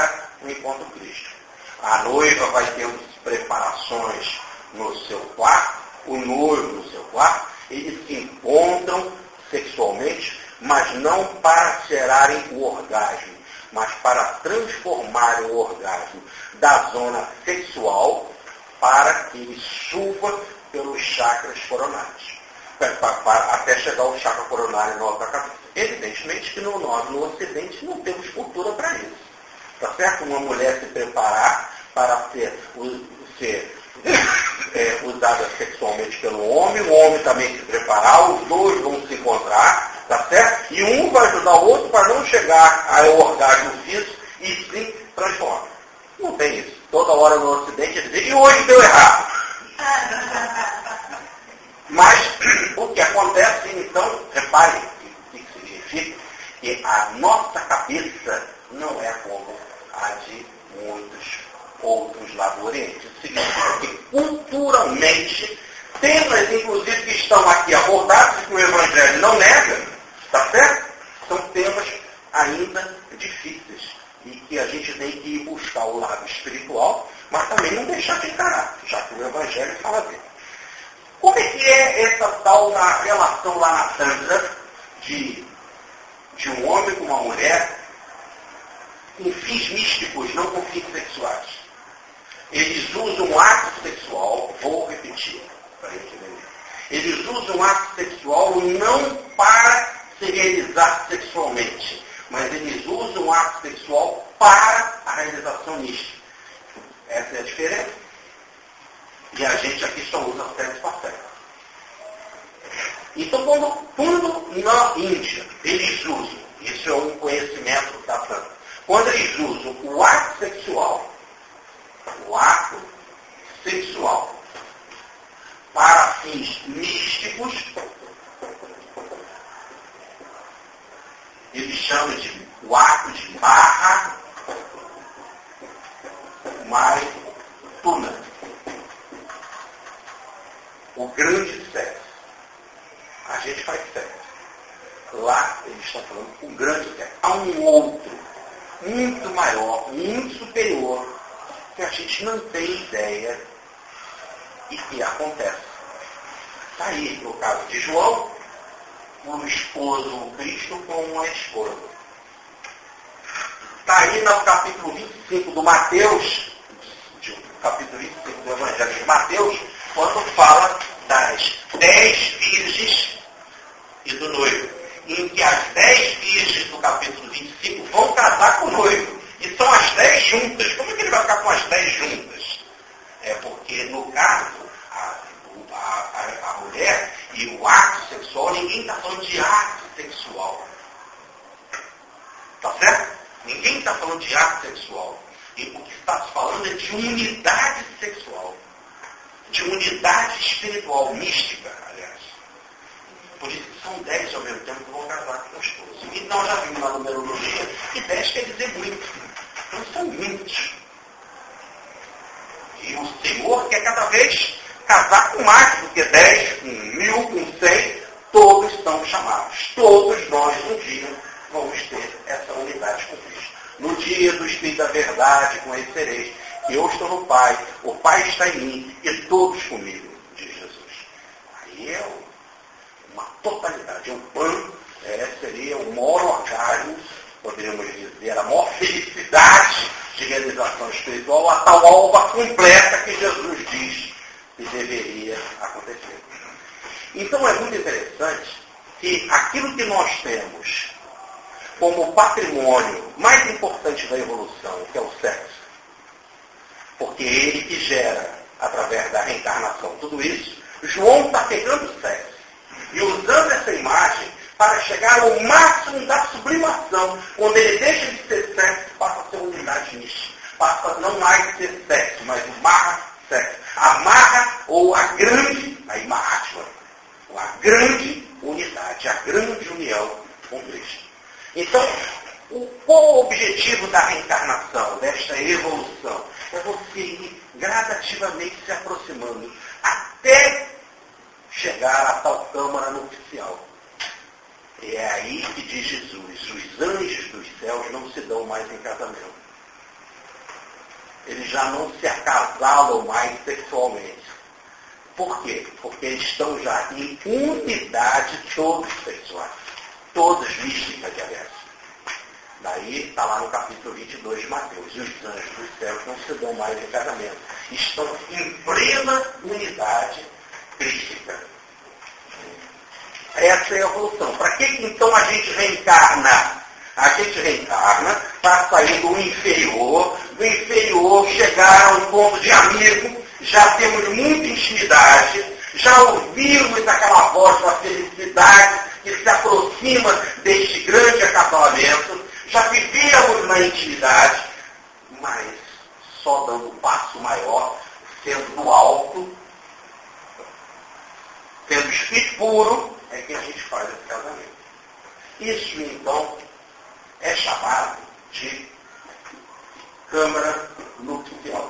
A noiva vai ter preparações no seu quarto, o noivo no seu quarto, eles se encontram sexualmente, mas não para gerarem o orgasmo, mas para transformarem o orgasmo da zona sexual para que ele suba pelos chakras coronários, até chegar ao chakra coronário na outra cabeça. Evidentemente que nós no Ocidente não temos cultura para isso. Tá certo? Uma mulher se preparar para ser usada sexualmente pelo homem, o homem também se preparar, os dois vão se encontrar, tá certo? E um vai ajudar o outro para não chegar ao orgasmo físico e se transformar. Não tem isso. Toda hora no Ocidente eles dizem, e hoje deu errado. Mas o que acontece, então, reparem o que significa que a nossa cabeça não é como a de muitos outros lá do Oriente. Isso significa que culturalmente, temas inclusive que estão aqui abordados, que o Evangelho não nega, tá certo? São temas ainda difíceis e que a gente tem que ir buscar o lado espiritual, mas também não deixar de encarar, já que o Evangelho fala dele. Como é que é essa tal da relação lá na Tantra de um homem com uma mulher com fins místicos, não com fins sexuais? Eles usam o ato sexual, vou repetir, para entender. Eles usam o ato sexual não para se realizar sexualmente, mas eles usam o ato sexual para a realização mística. Essa é a diferença. E a gente aqui só usa sexo para sexo. Então, quando na Índia eles usam, isso é um conhecimento da Tantra, quando eles usam o ato sexual para fins místicos, eles chamam de o ato de barra mais tuna. O grande sexo. A gente faz sexo. Lá eles estão falando o grande sexo. Há um outro, muito maior, muito superior, que a gente não tem ideia e que acontece. Está aí no caso de João, o esposo, o Cristo, com a esposa. Está aí no capítulo 25 do Mateus, capítulo 25 do Evangelho de Mateus, quando fala das 10 virgens e do noivo, em que as 10 virgens do capítulo 25 vão casar com o noivo. E são as 10 juntas. Como é que ele vai ficar com as 10 juntas? É porque, no caso, a mulher e o ato sexual, ninguém está falando de ato sexual. Tá certo? Ninguém está falando de ato sexual. E o que está se falando é de unidade sexual. De unidade espiritual, mística, aliás. Por isso que são 10 ao mesmo tempo que vão casar com o esposo. E nós já vimos na numerologia que 10 quer dizer muito. Então são muitos. E o Senhor quer cada vez casar com mais do que 10, com 1000, com 100. Todos são chamados. Todos nós um dia vamos ter essa unidade com Cristo. No dia do Espírito da Verdade, conhecereis que eu estou no Pai, o Pai está em mim e todos comigo, diz Jesus. Aí é uma totalidade, um plano, seria o maior orgasmo, poderíamos dizer, a maior felicidade de realização espiritual, a tal alma completa que Jesus diz que deveria acontecer. Então é muito interessante que aquilo que nós temos como patrimônio mais importante da evolução, que é o sexo, porque é ele que gera, através da reencarnação, tudo isso, João está pegando o sexo e usando essa imagem para chegar ao máximo da sublimação, quando ele deixa de ser sexo, passa a ser unidade mística. passa não mais a ser sexo, mas o Maha-sexo. A Maha ou a grande, aí Mahatma, a grande unidade, a grande união com Cristo. Então, qual o objetivo da reencarnação, desta evolução? É você ir gradativamente se aproximando até chegar à tal câmara nupcial. É aí que diz Jesus, os anjos dos céus não se dão mais em casamento. Eles já não se acasalam mais sexualmente. Por quê? Porque eles estão já em unidade todos sexuais. Todos místicas, aliás. Daí está lá no capítulo 22 de Mateus. E os anjos dos céus não se dão mais em casamento. Estão em plena unidade crística. Essa é a evolução. Para que então a gente reencarna? A gente reencarna para sair do inferior chegar a um ponto de amigo, já temos muita intimidade, já ouvimos aquela voz da felicidade que se aproxima deste grande acasalamento, já vivíamos na intimidade, mas só dando um passo maior, sendo do alto, sendo espírito puro, é que a gente faz esse casamento. Isso, então, é chamado de câmara nupcial.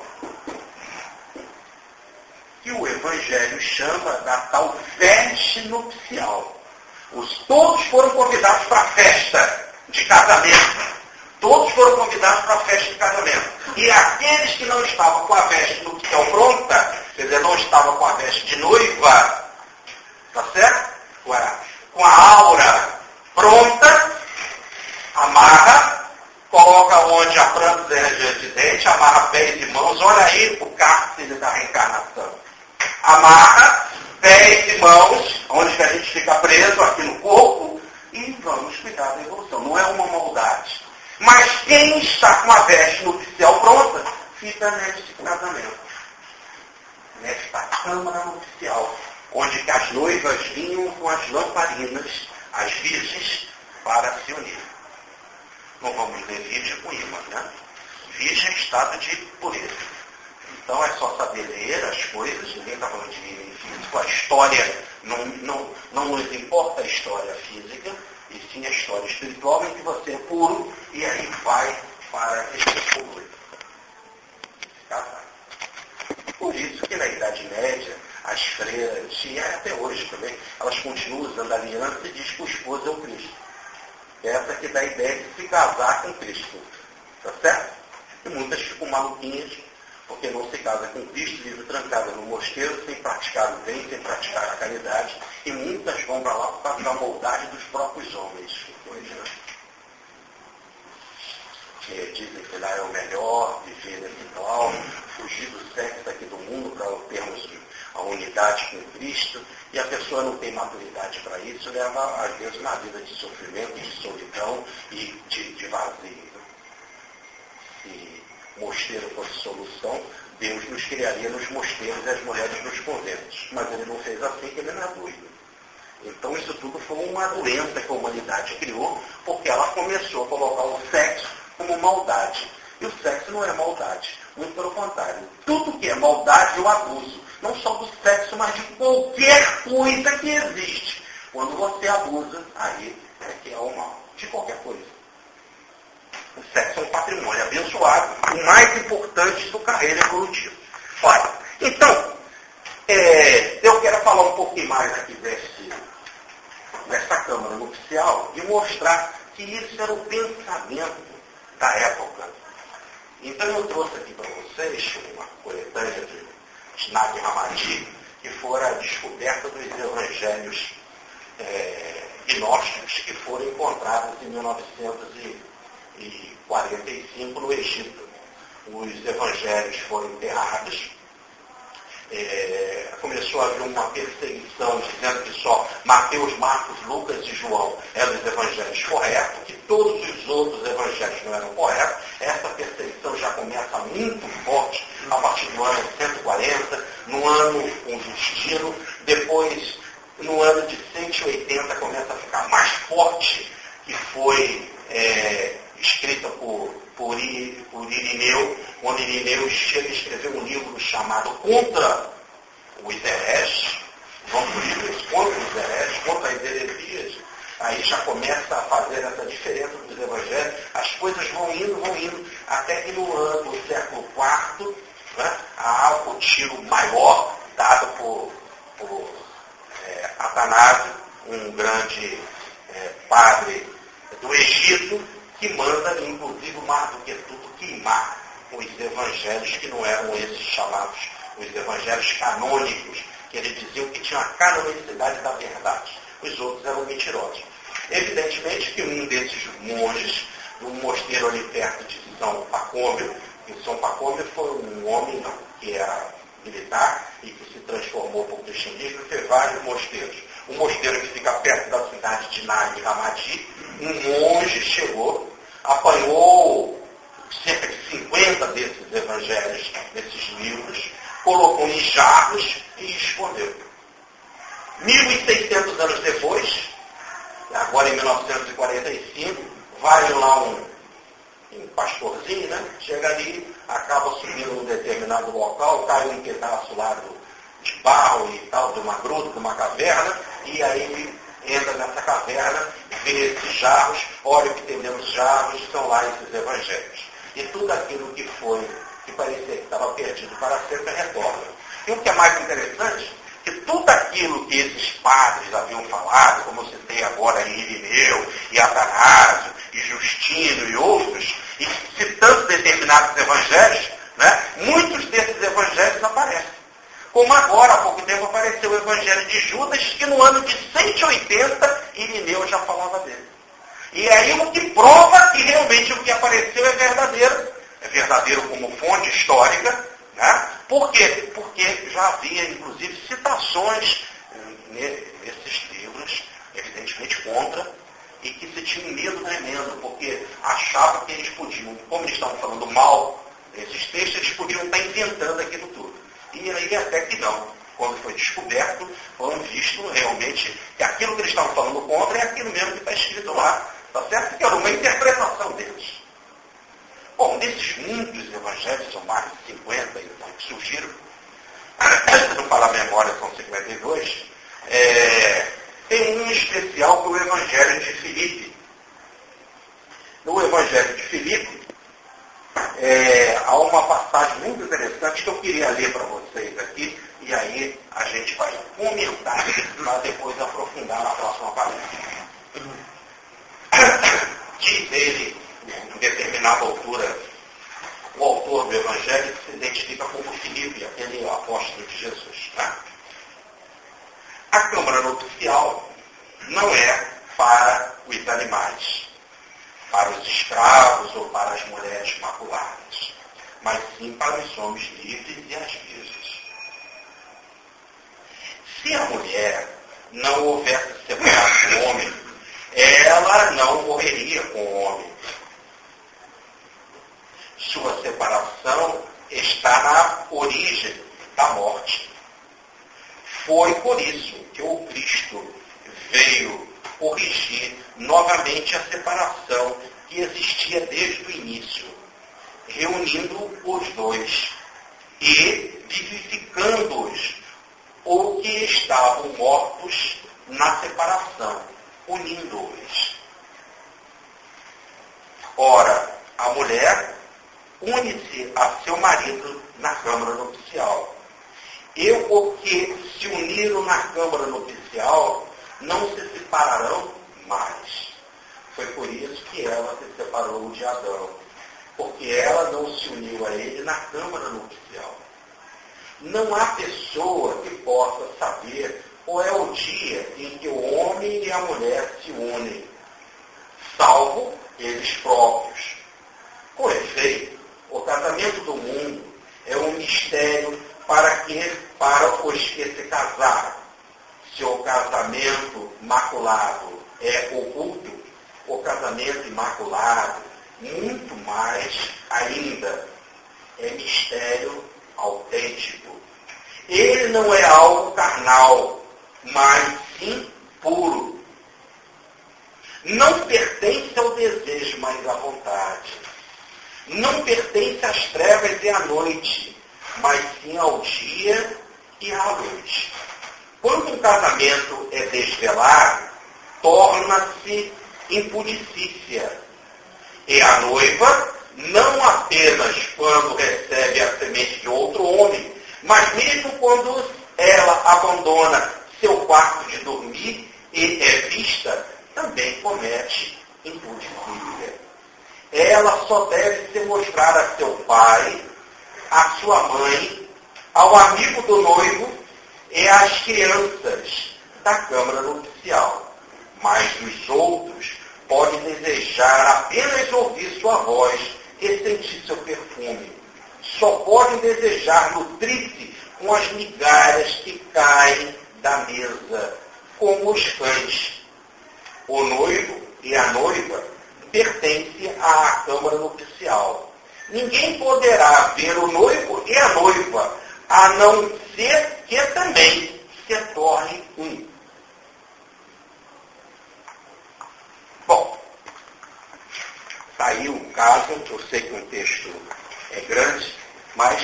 Que o Evangelho chama da tal festa nupcial. Todos foram convidados para a festa de casamento. Todos foram convidados para a festa de casamento. E aqueles que não estavam com a veste nupcial pronta, quer dizer, não estavam com a veste de noiva, tá certo? Com a aura pronta, amarra, coloca onde a planta de dente, amarra pés e mãos, olha aí o cárcere da reencarnação. Amarra pés e mãos, onde que a gente fica preso aqui no corpo, e vamos cuidar da evolução. Não é uma maldade. Mas quem está com a veste nupcial pronta, fica neste casamento. Nesta câmara nupcial, onde que as noivas vinham com as lamparinas, as virgens, para se unir. Não vamos ler virgem com imã, né? Virgem é estado de pureza. Então é só saber ler as coisas, ninguém está falando de físico, a história, não nos importa a história física, e sim a história espiritual em que você é puro, e aí vai para esse puro. Por isso que na Idade Média, as freiras, e até hoje também, elas continuam usando a aliança e diz que o esposo é o Cristo. Essa que dá a ideia de se casar com Cristo. Tá certo? E muitas ficam maluquinhas, porque não se casa com Cristo, vivem trancadas no mosteiro, sem praticar o bem, sem praticar a caridade, e muitas vão para lá por causa da maldade dos próprios homens. Hoje, né? Que dizem que lá é o melhor, viver espiritual, fugir do sexo aqui do mundo para termos a unidade com Cristo, e a pessoa não tem maturidade para isso, leva às vezes uma vida de sofrimento, de solidão e de vazio. Se mosteiro fosse solução, Deus nos criaria nos mosteiros e as mulheres nos conventos. Mas ele não fez assim, que ele não é doido. Então isso tudo foi uma doença que a humanidade criou, porque ela começou a colocar o sexo como maldade. E o sexo não é maldade. Muito pelo contrário. Tudo que é maldade é o abuso. Não só do sexo, mas de qualquer coisa que existe. Quando você abusa, aí é que é o mal. De qualquer coisa. O sexo é um patrimônio abençoado, o mais importante do carreira evolutiva. Olha, então, eu quero falar um pouquinho mais aqui dessa câmara nupcial e mostrar que isso era o pensamento da época. Então eu trouxe aqui para vocês uma coletânea de Nag Hammadi, que fora a descoberta dos evangelhos gnósticos que foram encontrados em 1945 no Egito. Os evangelhos foram enterrados. Começou a haver uma perseguição dizendo que só Mateus, Marcos, Lucas e João eram os evangelhos corretos, que todos os outros evangelhos não eram corretos. Essa perseguição já começa muito forte a partir do ano 140, no ano com Justino, depois no ano de 180 começa a ficar mais forte, que foi escrita por Irineu, onde Irineu chega a escrever um livro chamado Contra os Hereges, vamos por isso, contra os hereges, contra as heresias. Aí já começa a fazer essa diferença dos evangelhos, as coisas vão indo, até que no século IV, né, há o tiro maior dado por Atanásio, um grande padre do Egito, que manda, inclusive, mais do que tudo, queimar os evangelhos, que não eram esses chamados os evangelhos canônicos, que eles diziam que tinham a canonicidade da verdade. Os outros eram mentirosos. Evidentemente que um desses monges, de um mosteiro ali perto de São Pacômio, e São Pacômio foi um homem que era militar e que se transformou para o cristianismo e fez vários mosteiros. Um mosteiro que fica perto da cidade de Nag Hammadi, um monge chegou, apanhou cerca de 50 desses evangelhos, desses livros, colocou em jarros e escondeu. 1.600 anos depois, agora em 1945, vai lá um pastorzinho, né? Chega ali, acaba subindo num determinado local, cai um pedaço lá de barro e tal, de uma gruta, de uma caverna, e aí ele entra nessa caverna, vê esses jarros, olha o que tem dentro dos jarros, são lá esses evangelhos. E tudo aquilo que parecia que estava perdido para sempre, retorna. E o que é mais interessante, que tudo aquilo que esses padres haviam falado, como eu citei agora em Irineu, e Atanásio, e Justino e outros, e citando determinados evangelhos, né, muitos desses evangelhos aparecem. Como agora, há pouco tempo, apareceu o evangelho de Judas, que no ano de 180, Irineu já falava dele. E aí o que prova que realmente o que apareceu é verdadeiro como fonte histórica, né? Por quê? Porque já havia, inclusive, citações nesses livros, evidentemente contra, e que se tinha um medo tremendo, porque achavam que eles podiam, como eles estavam falando mal desses textos, eles podiam estar inventando aquilo tudo. E aí até que não. Quando foi descoberto, foram visto realmente que aquilo que eles estavam falando contra é aquilo mesmo que está escrito lá. Está certo? Que era uma interpretação deles. Bom, desses muitos evangelhos, são mais de 50 então, que surgiram, se não falar a memória, são 52, tem um especial que é o Evangelho de Filipe. No Evangelho de Filipe, há uma passagem muito interessante que eu queria ler para vocês aqui, e aí a gente vai comentar para depois aprofundar na próxima palestra. Diz ele, em determinada altura, o autor do Evangelho se identifica como Filipe, aquele apóstolo de Jesus. Né? A câmara nupcial não é para os animais, para os escravos ou para as mulheres maculadas, mas sim para os homens livres e as virgens. Se a mulher não houvesse separado o homem, ela não morreria com o homem. Sua separação está na origem da morte. Foi por isso que o Cristo veio corrigir novamente a separação que existia desde o início, reunindo os dois e vivificando-os, ou que estavam mortos na separação, unindo-os. Ora, a mulher une-se a seu marido na câmara nupcial. E os que se uniram na câmara nupcial não se separarão mais. Foi por isso que ela se separou de Adão, porque ela não se uniu a ele na câmara nupcial. Não há pessoa que possa saber qual é o dia em que o homem e a mulher se unem, salvo eles próprios. Com efeito, o casamento do mundo é um mistério para os que se casaram. Se o casamento maculado é oculto, o casamento imaculado, muito mais ainda, é mistério autêntico. Ele não é algo carnal, mas sim puro. não pertence ao desejo, mas à vontade. Não pertence às trevas e à noite, mas sim ao dia e à noite. Quando um casamento é desvelado, torna-se impudicícia. E a noiva, não apenas quando recebe a semente de outro homem, mas mesmo quando ela abandona seu quarto de dormir e é vista, também comete impudicícia. Ela só deve se mostrar a seu pai, a sua mãe, ao amigo do noivo e às crianças da câmara nupcial. Mas os outros podem desejar apenas ouvir sua voz e sentir seu perfume. Só podem desejar nutrir-se com as migalhas que caem da mesa, como os cães. O noivo e a noiva pertencem à câmara nupcial. Ninguém poderá ver o noivo e a noiva, a não ser que também se torne um. Bom, está aí o caso. Eu sei que o texto é grande, mas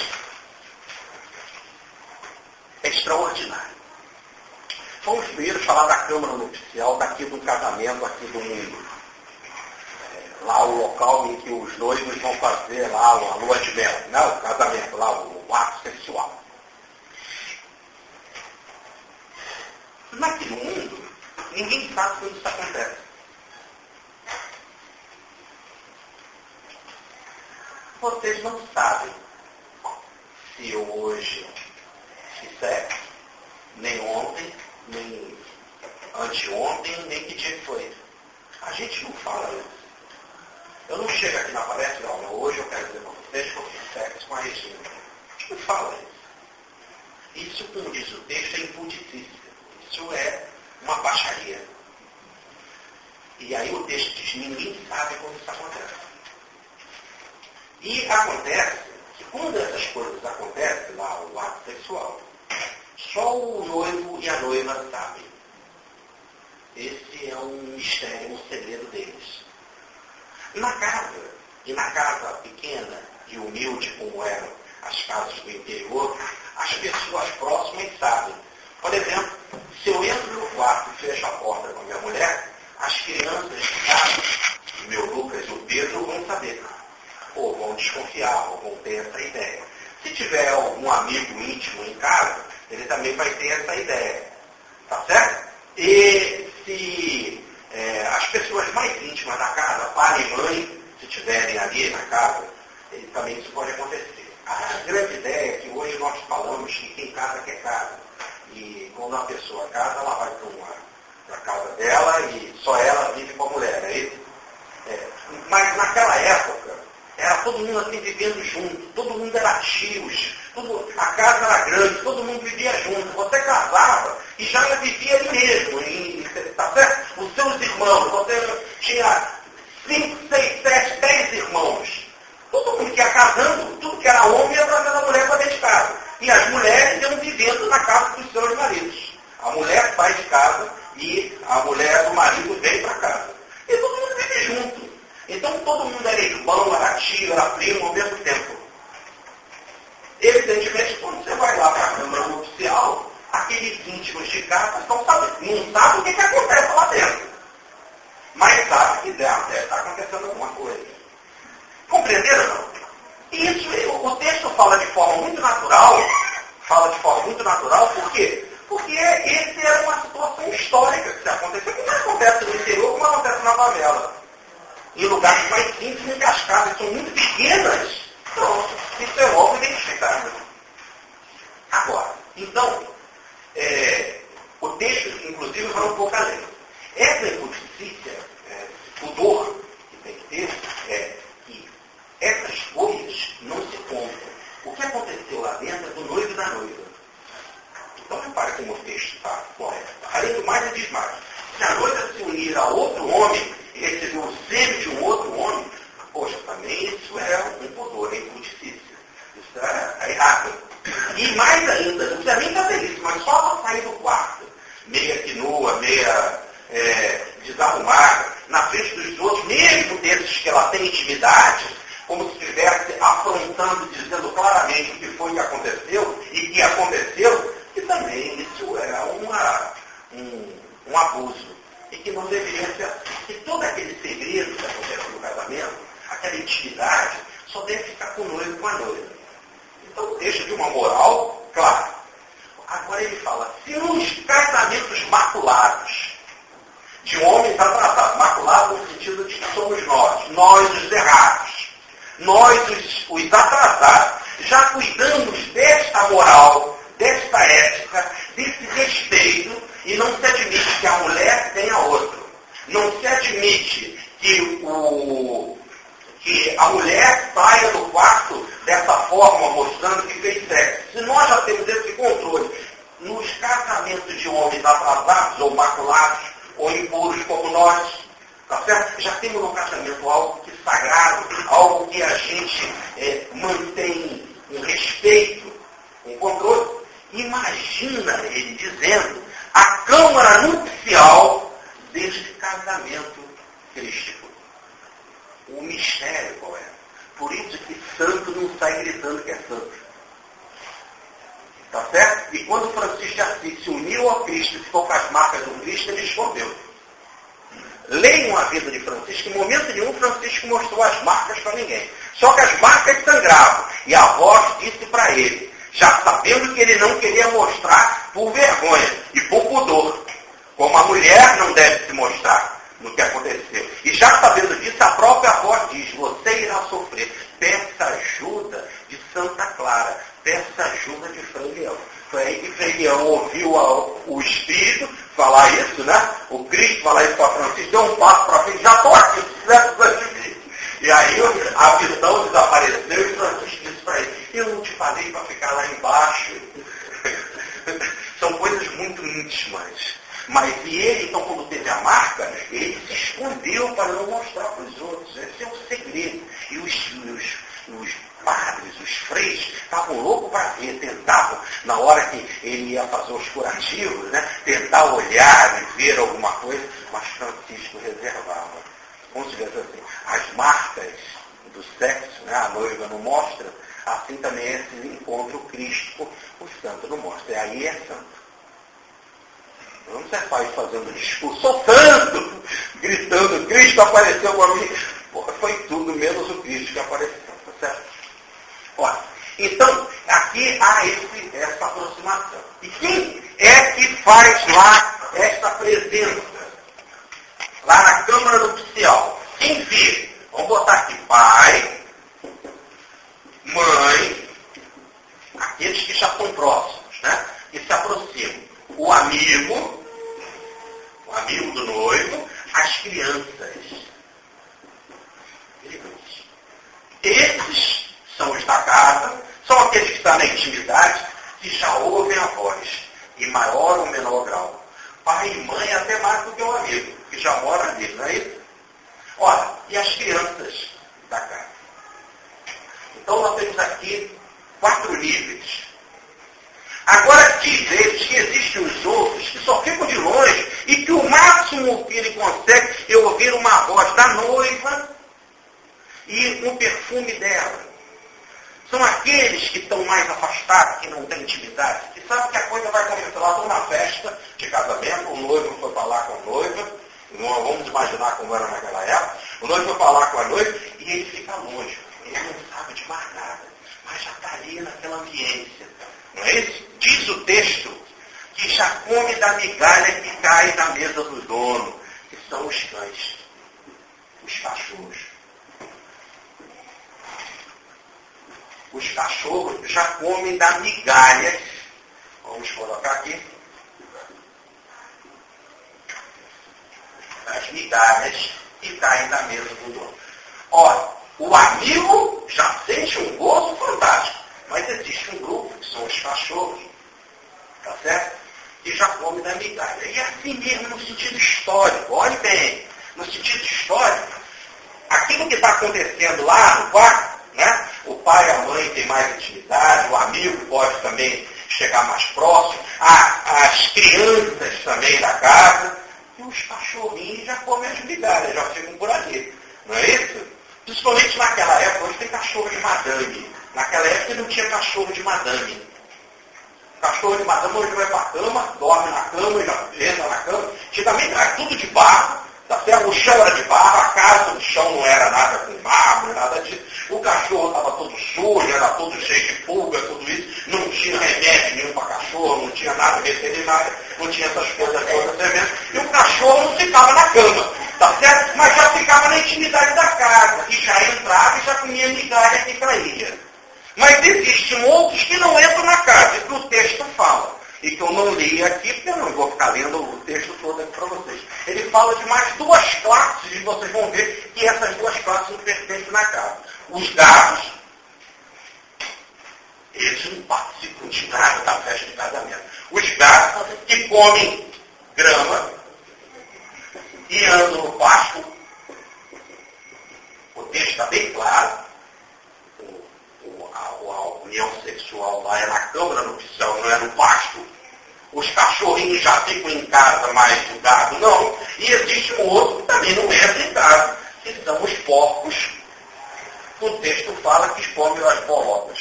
é extraordinário. Vamos primeiro falar da câmara nupcial, daqui do casamento, aqui do mundo. Lá o local em que os noivos vão fazer lá a lua de mel, né? O casamento, lá o ato sexual. Aqui no mundo, ninguém sabe quando isso acontece. Vocês não sabem se hoje fizer, nem ontem, nem anteontem, nem que dia foi. A gente não fala isso. Eu não chego aqui na palestra e olha, hoje eu quero dizer para vocês que eu fiz sexo com a Regina. A gente não fala isso. Isso, como diz o texto, é impudicícia. Isso é uma baixaria. E aí o texto diz, ninguém sabe quando isso acontece. E acontece que quando essas coisas acontecem, lá o ato sexual, só o noivo e a noiva sabem. Esse é um mistério, um segredo deles. Na casa pequena e humilde como eram as casas do interior, as pessoas próximas sabem. Por exemplo, se eu entro no quarto e fecho a porta com a minha mulher, as crianças de casa, o meu Lucas e o Pedro, vão saber. Ou vão desconfiar, ou vão ter essa ideia. Se tiver algum amigo íntimo em casa, ele também vai ter essa ideia. Tá certo? E se as pessoas mais íntimas da casa, pai e mãe, se estiverem ali na casa, também isso pode acontecer. A grande ideia é que hoje nós falamos que quem casa quer casa. E quando uma pessoa casa, ela vai para a casa dela e só ela vive com a mulher, não é isso? Mas naquela época, era todo mundo assim vivendo junto, todo mundo era tios, a casa era grande, todo mundo vivia junto. Você casava e já vivia ali mesmo, tá certo? Os seus irmãos, você tinha 5, 6, 7, 10 irmãos. Todo mundo que ia casando, tudo que era homem ia trazendo a mulher para dentro de casa. E as mulheres iam vivendo na casa dos seus maridos. A mulher sai de casa e a mulher do marido vem para casa. E todo mundo vive junto. Então todo mundo era irmão, era tio, era primo ao mesmo tempo. Evidentemente, quando você vai lá para a câmara nupcial, aqueles íntimos de casa não sabem o que acontece lá dentro. Mas sabe que está acontecendo alguma coisa. Compreenderam não? Isso, o texto fala de forma muito natural, por quê? Porque essa era uma situação histórica que se aconteceu, que não acontece no interior como acontece na favela. Em lugares mais simples, em que as casas são muito pequenas, pronto, isso é logo identificado. Agora, então, o texto, inclusive, vai um pouco além. Essa impudicícia, pudor que tem que ter, é que essas coisas não se contam. O que aconteceu lá dentro é do noivo e da noiva. Então, repare como o texto está correto. Além do mais, ele diz mais. Se a noiva se unir a outro homem e receber o sêmen de um outro homem, poxa, também isso é um pudor, é impudicícia. Isso é errado. E mais ainda, não precisa nem fazer isso, mas só para sair do quarto, meia que nua, meia desarrumada, na frente dos outros, mesmo desses que ela tem intimidade, como se estivesse afrontando, dizendo claramente o que foi que aconteceu e que aconteceu, que também isso é um abuso. E que não deveria ser assim. E todo aquele segredo que acontece no casamento, aquela intimidade, só deve ficar com o noivo e com a noiva. Então deixa de uma moral, claro. Agora ele fala, se nos casamentos maculados, de homens atrasados, maculados no sentido de que somos nós os errados, nós os atrasados, já cuidamos desta moral, desta ética, desse respeito, e não se admite que a mulher tenha outro. Não se admite que a mulher saia do quarto dessa forma, mostrando que fez sexo. Se nós já temos esse controle, nos casamentos de homens atrasados, ou maculados, ou impuros como nós, tá certo? Já temos no casamento algo que é sagrado, algo que a gente mantém um respeito, um controle. Imagina ele dizendo a câmara nupcial deste casamento crístico. O mistério qual é? Por isso que santo não sai gritando que é santo. Tá certo? E quando Francisco de Assis se uniu ao Cristo e ficou com as marcas do Cristo, ele escondeu. Leiam a vida de Francisco, em momento nenhum Francisco mostrou as marcas para ninguém. Só que as marcas sangravam. E a voz disse para ele, já sabendo que ele não queria mostrar por vergonha e por pudor. Como a mulher não deve se mostrar no que aconteceu. E já sabendo disso, a própria voz diz, você irá sofrer. Peça ajuda de Santa Clara. Peça ajuda de Frei Leão. Foi aí que Frei Leão ouviu o Espírito falar isso, né? O Cristo falar isso para Francisco, deu um passo para frente, já estou aqui, e aí a visão desapareceu e Francisco disse para ele, eu não te falei para ficar lá embaixo. São coisas muito íntimas. Mas e ele, então, quando teve a marca, ele se escondeu para não mostrar para os outros. Esse é o segredo. E os padres, os freis, estavam loucos para ver, tentavam, na hora que ele ia fazer os curativos, né, tentar olhar e ver alguma coisa, mas Francisco reservava. Vamos dizer assim, as marcas do sexo, né, a noiva não mostra, assim também é esse encontro crístico, o santo não mostra. E aí é santo. Não se faz fazendo discurso, sou santo, gritando, Cristo apareceu para mim. Porra, foi tudo menos o Cristo que apareceu, tá certo? Olha, então, aqui há essa aproximação. E quem é que faz lá esta presença? Lá na Câmara Nupcial. Quem vê? Vamos botar aqui pai, mãe, aqueles que já estão próximos, né? Que se aproximam. O amigo do noivo, as crianças. Esses são os da casa, são aqueles que estão na intimidade, que já ouvem a voz, em maior ou menor grau. Pai e mãe até mais do que o amigo, que já mora ali, não é isso? Olha, e as crianças da casa? Então nós temos aqui 4 níveis. Agora diz eles que existem os outros que só ficam de longe e que o máximo que ele consegue é ouvir uma voz da noiva e um perfume dela. São aqueles que estão mais afastados, que não têm intimidade, que sabem que a coisa vai começar lá, estão na festa de casamento, o noivo foi falar com a noiva, vamos imaginar como era naquela época, o noivo foi falar com a noiva e ele fica longe, ele não sabe de mais nada, mas já está ali naquela ambiência. Não é isso? Diz o texto que já come da migalha que cai na mesa do dono, que são os cães, os cachorros. Os cachorros já comem da migalha. Vamos colocar aqui. As migalhas que caem da mesa do dono. Olha, o amigo já sente um gozo fantástico. Mas existe um grupo, que são os cachorros, tá certo? Que já come da migalha. E assim mesmo no sentido histórico, olhe bem, no sentido histórico, aquilo que está acontecendo lá no quarto, né? O pai e a mãe têm mais intimidade, o amigo pode também chegar mais próximo, as crianças também da casa, que os cachorrinhos já comem as migalhas, já ficam por ali. Não é isso? Principalmente naquela época, hoje tem cachorro de madame. Naquela época não tinha cachorro de madame. Cachorro de madame hoje vai para a cama, dorme na cama, já entra na cama. Antigamente era tudo de barro, tá certo? O chão era de barro, a casa do chão não era nada com mármore, nada disso. O cachorro estava todo sujo, era todo cheio de pulga, tudo isso. Não tinha remédio nenhum para cachorro, não tinha nada veterinário, não tinha essas coisas todas tremendas. E o cachorro não ficava na cama, tá certo? Mas já ficava na intimidade da casa, e já entrava e já comia migalha que caía. Mas existem outros que não entram na casa, que o texto fala. E que eu não li aqui, porque eu não vou ficar lendo o texto todo aqui para vocês. Ele fala de mais duas classes, e vocês vão ver que essas duas classes não pertencem na casa. Os gados, eles não participam de nada da festa de casamento. Os gados que comem grama e andam no pasto. O texto está bem claro. A união sexual lá é na câmara nupcial, não é no pasto. Os cachorrinhos já ficam em casa, mas o gado não. E existe um outro que também não entra em casa, que são os porcos. O texto fala que comem as bolotas.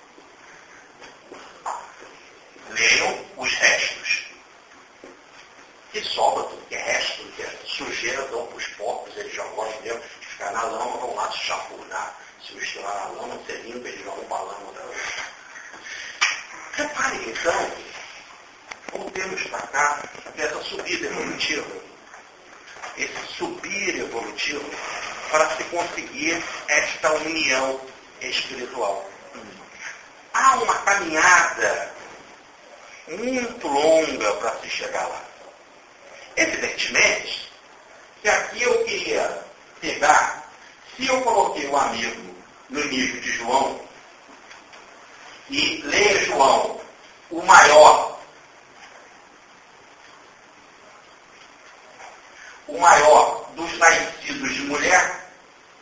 Leiam os restos. Que sobra tudo que é resto, que é sujeira, dão para os porcos, eles já gostam mesmo de ficar na lama, vão lá se chapurrar. Se misturar a lama, você limpa, eles vão para a lama da outra. Reparem, então, voltemos para cá, essa subida evolutiva. Esse subir evolutivo para se conseguir esta união espiritual. Há uma caminhada muito longa para se chegar lá. Evidentemente, que aqui eu queria pegar, se eu coloquei o amigo no nível de João, e leia João, o maior dos nascidos de mulher,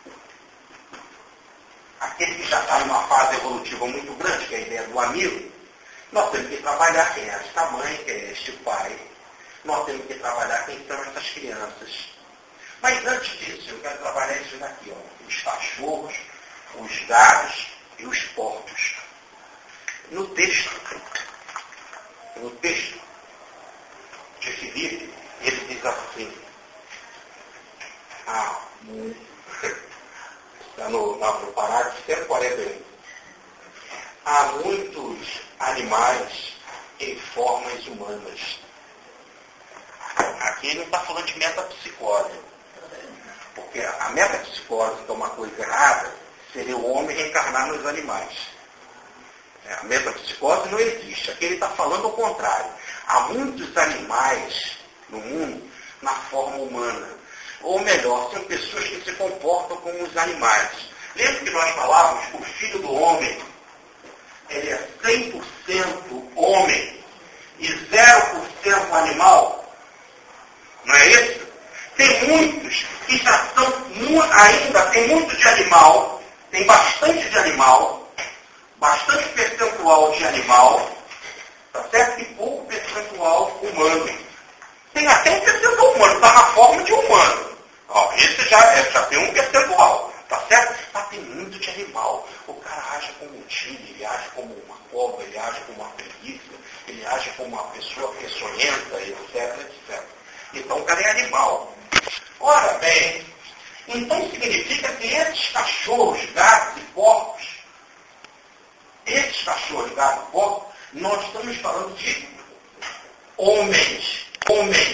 aquele que já está numa fase evolutiva muito grande, que é a ideia do amigo, nós temos que trabalhar quem é esta mãe, quem é este pai, nós temos que trabalhar quem são essas crianças. Mas antes disso, eu quero trabalhar isso daqui, ó, os cachorros, os gados e os porcos. No texto de Filipe, ele diz assim, está no parágrafo 141, há muitos animais em formas humanas. Aqui ele não está falando de metapsicose, porque a metapsicose, que é uma coisa errada, seria o homem reencarnar nos animais. A metapsicose não existe. Aqui ele está falando o contrário. Há muitos animais no mundo na forma humana. Ou melhor, são pessoas que se comportam como os animais. Lembra que nós falávamos que o filho do homem, ele é 100% homem e 0% animal? Não é isso? Tem muitos que já são ainda, tem muito de animal, tem bastante de animal, bastante percentual de animal, tá certo? E pouco percentual humano. Tem até um percentual humano, está na forma de humano. Ó, esse já tem um percentual, tá certo? Mas tem muito de animal. O cara age como um tigre, ele age como uma cobra, ele age como uma preguiça, ele age como uma pessoa peçonhenta, etc, etc. Então o cara é animal. Ora bem, então significa que esses cachorros, gatos e porcos, nós estamos falando de homens